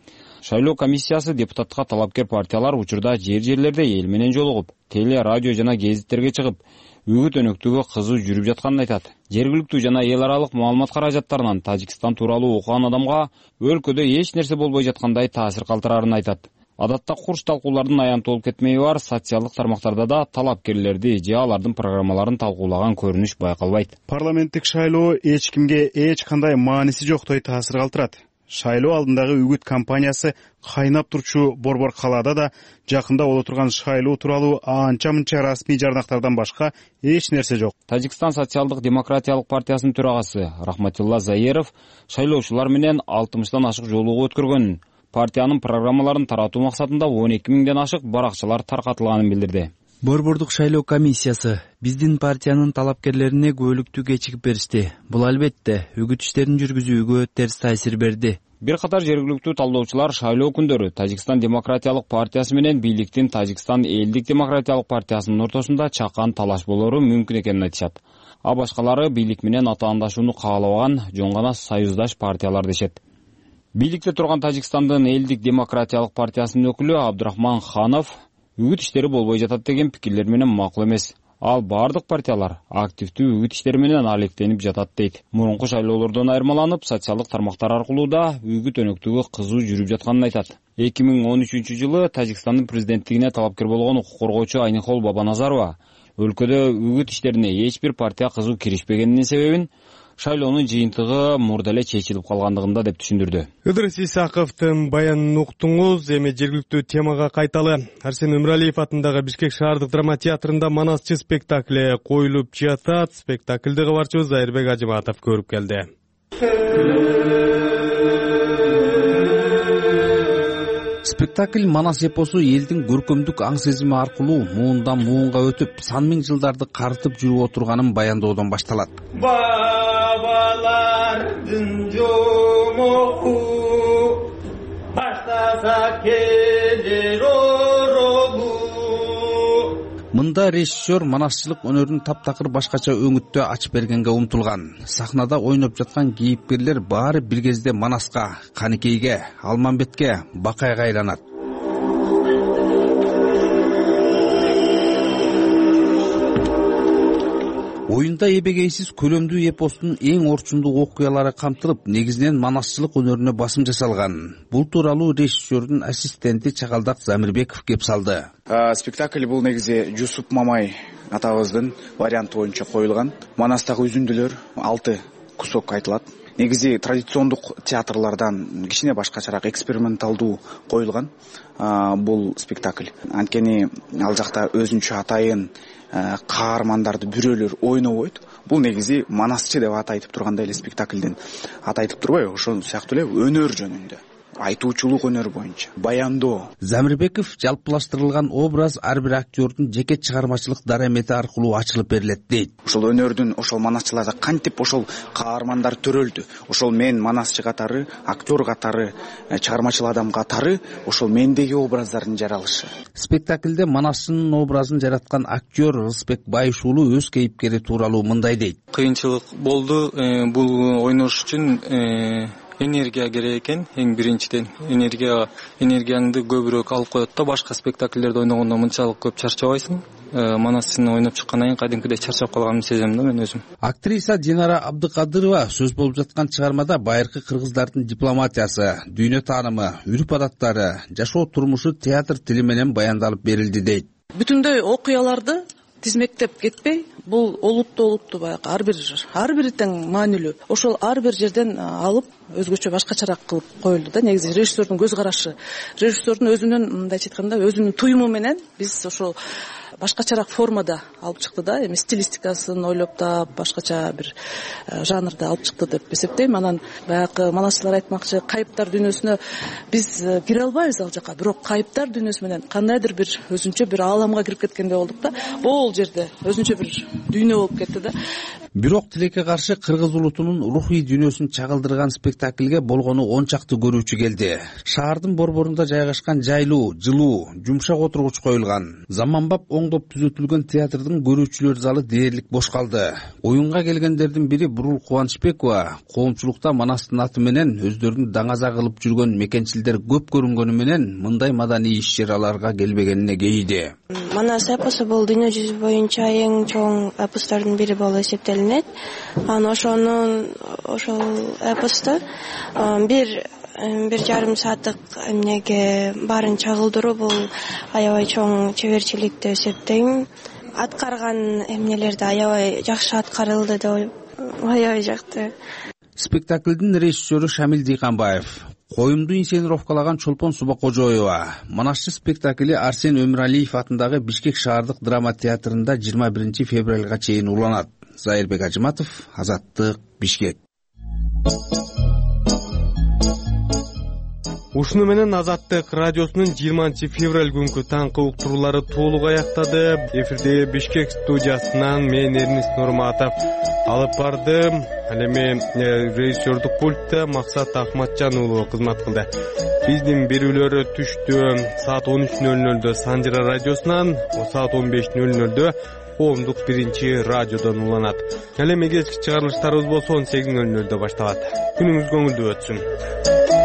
Шайлоо комиссиясы депутатка талапкер партиялар учурда жер жерлерде эл менен жолугуп, теле, радио жана гезиттерге чыгып, үгүт өнөктүгү кызуу жүрүп жатканын айтат. Жергиликтүү жана эл аралык маалымат каражаттарынан Тажикстан тууралуу окуган адамга өлкөдө эч нерсе болбой жаткандай таасир калтырарын айтат. Адатта курч талкуулардын аянты болуп кетмеги бар социалдык тармактарда да талапкерлерди же алардын программаларын талкуулаган көрүнүш байкалбайт. Парламенттик шайлоо эч кимге эч кандай мааниси жоктой таасир калтырат. Шайлоо алдындагы үгүт кампаниясы кайнап турчу Борбор калаада да жакында боло турган шайлоо тууралуу анча-мынча расмий жарнактардан башка эч нерсе жок. Тажикстан социалдык демократиялык партиясынын төрагасы Рахматилла Заеров шайлоочулар менен алтымыштан ашык жолугуу өткөргөнүн, партиянын программаларын таратуу максатында он эки миңден ашык баракчалар таркатылганын билдирди. Борбордук шайлоо комиссиясы биздин партиянын талапкерлерине күбөлүктүү кечигип беришти. Бул албетте үгүт иштерин жүргүзүүгө терс таасир берди. Бир катар жергиликтүү талдоочулар шайлоо күндөрү Тажикстан демократиялык партиясы менен бийликтин Тажикстан элдик демократиялык партиясынын ортосунда чакан талаш болору мүмкүн экенин айтышат. А башкалары бийлик менен атаандашууну каалабаган жөн гана союздаш партиялар дешет. Бийликте турган Тажикстандын элдик демократиялык партиясынын өкүлү Абдурахман Ханов үгүт иштери болбой жатат деген пикирлер менен макул эмес. Ал бардык партиялар активдүү үгүт иштери менен алектенип жатат дейт. Мурунку шайлоолордон айырмаланып, социалдык тармактар аркылуу да үгүт өнөктүгү кызуу жүрүп жатканын айтат. эки миң он үчүнчү жылы Тажикстандын президенттигине талапкер болгон укук коргоочу Айнихол Бабаназарова өлкөдө үгүт иштерине эч бир партия кызуу киришпегенинин себебин шайлоонун жыйынтыгы мурда эле чечилип калгандыгында деп түшүндүрдү. Ыдырыс Исаковдун баянын уктуңуз. Эми жергиликтүү темага кайталы. Арсен Өмүралиев атындагы Бишкек шаардык драма театрында Манасчы спектакли коюлуп жатат. Спектакльди кабарчыбыз Айырбек Ажыматов көрүп келди. Спектакль Манас эпосу элдин көркөмдүк аң сезими аркылуу муундан муунга өтүп, сан миң жылдарды карытып жүрүп отурганын баяндоодон башталат. Бабалардын жомоку баштаса келер орогу. Мында режиссер манасчылык өнөрүн таптакыр башкача өңүттө ачып бергенге умтулган. Сахнада ойноп жаткан кейипкерлер баары бир кезде Манаска, Каныкейге, Алмамбетке, Бакайга айланат. Оюнда эбегейсиз көлөмдүү эпостун эң орчундуу окуялары камтылып, негизинен манасчылык өнөрүнө басым жасалган. Бул тууралуу режиссердун ассистенти Чакалдак Замирбеков кеп салды. Спектакль бул негизи Жусуп Мамай атабыздын варианты боюнча коюлган. Манастагы үзүндүлөр алты кусок айтылат. Негизи традициондук театрлардан кичине башкачараак эксперименталдуу коюлган бул спектакль. Анткени ал жакта өзүнчө атайын каармандарды бүрөлөр ойнобойт. Бул негизи манасчы деп ат айтып тургандай эле спектаклдин ат айтып турбайбы? Ошол сыяктуу эле өнөр жөнүндө. Айтуучулук өнөр боюнча баяндоо. Замирбеков жалпылаштырылган образ ар бир актёрдун жеке чыгармачылык дарамети аркылуу ачылып берилет дейт. Ошол өнөрдүн ошол манасчыларда кантип ошол каармандар төрөлдү. Ошол мен манасчы катары, актер катары, чыгармачыл адам катары ошол мендеги образдардын жаралышы. Спектаклде манасчынын образын жараткан актер Рысбек Байыш уулу өз кейипкери тууралуу мындай дейт. Кыйынчылык болду. Бул ойнош үчүн энергия керек экен. Эң биринчиден энергия энергияңды көбүрөөк алып коет да, башка спектакльдерди ойногондо мынчалык көп чарчабайсың. Манасчыны ойноп чыккандан кийин кадимкидей чарчап калганымды сезем да мен өзүм. Актриса Динара Абдыкадырова сөз болуп жаткан чыгармада байыркы кыргыздардын дипломатиясы, дүйнө таанымы, үрп адаттары, жашоо турмушу театр тили менен баяндалып берилди дейт. Бүтүндөй окуяларды тизмектеп кетпей, бул олуттуу олуттуу баягы ар бир ар бири тең маанилүү. Ошол ар бир жерден алып өзгөчө башкачараак кылып коюлду да. Негизи режиссердун көз карашы, режиссердун өзүнүн мындайча айтканда өзүнүн туюму менен биз ошол башкачараак формада алып чыкты да. Эми стилистикасын ойлоп таап, башкача бир жанрда алып чыкты деп эсептейм. Анан баягы манасчылар айтмакчы, кайыптар дүйнөсүнө биз кире албайбыз ал жака, бирок кайыптар дүйнөсү менен кандайдыр бир өзүнчө бир ааламга кирип кеткендей болдук да. Бул жерде өзүнчө бир дүйнө болуп кетти да. Бирок тилекке каршы кыргыз улутунун рухий дүйнөсүн чагылдырган спектакльге болгону он чакты көрүүчү келди. Шаардын борборунда жайгашкан жайлуу, жылуу, жумшак отургуч коюлган. Заманбап оң колдоп түзөтүлгөн театрдын көрүүчүлөр залы дээрлик бош калды. Оюнга келгендердин бири Бурул Кубанычбекова коомчулукта Манастын аты менен өздөрүн даңаза кылып жүргөн мекенчилдер көп көрүнгөнү менен мындай маданий иш-чараларга келбегенине кейиди. Манас эпосу бул дүйнө жүзү боюнча эң чоң эпостордун бири болуп эсептелинет. Анан ошонун ошол эпосту бир бир жарым сааттык эмнеге баарын чагылдыруу бул аябай чоң чеберчилик деп эсептейм. Аткарган эмнелерди аябай жакшы аткарылды деп аябай жакты. Спектаклдин режиссеру Шамил Дыйканбаев, коюмду инсценировкалаган Чолпон Субакожоева. Манасчы спектакли Арсен Өмүралиев атындагы Бишкек шаардык драма театрында жыйырма биринчи февралга чейин уланат. Зайырбек Ажыматов, Азаттык, Бишкек. Ушуну менен Азаттык радиосунун жыйырманчы февраль күнкү таңкы уктуруулары толук аяктады. Эфирде Бишкек студиясынан мен Эрнис Нурматов алып бардым. Ал эми режиссердук пультта Максат Ахматжан уулу кызмат кылды. Биздин берүүлөр түштү саат он үч нөл нөлдө Санжыра радиосунан, саат он беш нөл нөлдө Коомдук биринчи радиодон уланат. Ал эми кечки чыгарылыштарыбыз болсо он сегиз нөл нөлдө башталат. Күнүңүз көңүлдүү өтсүн.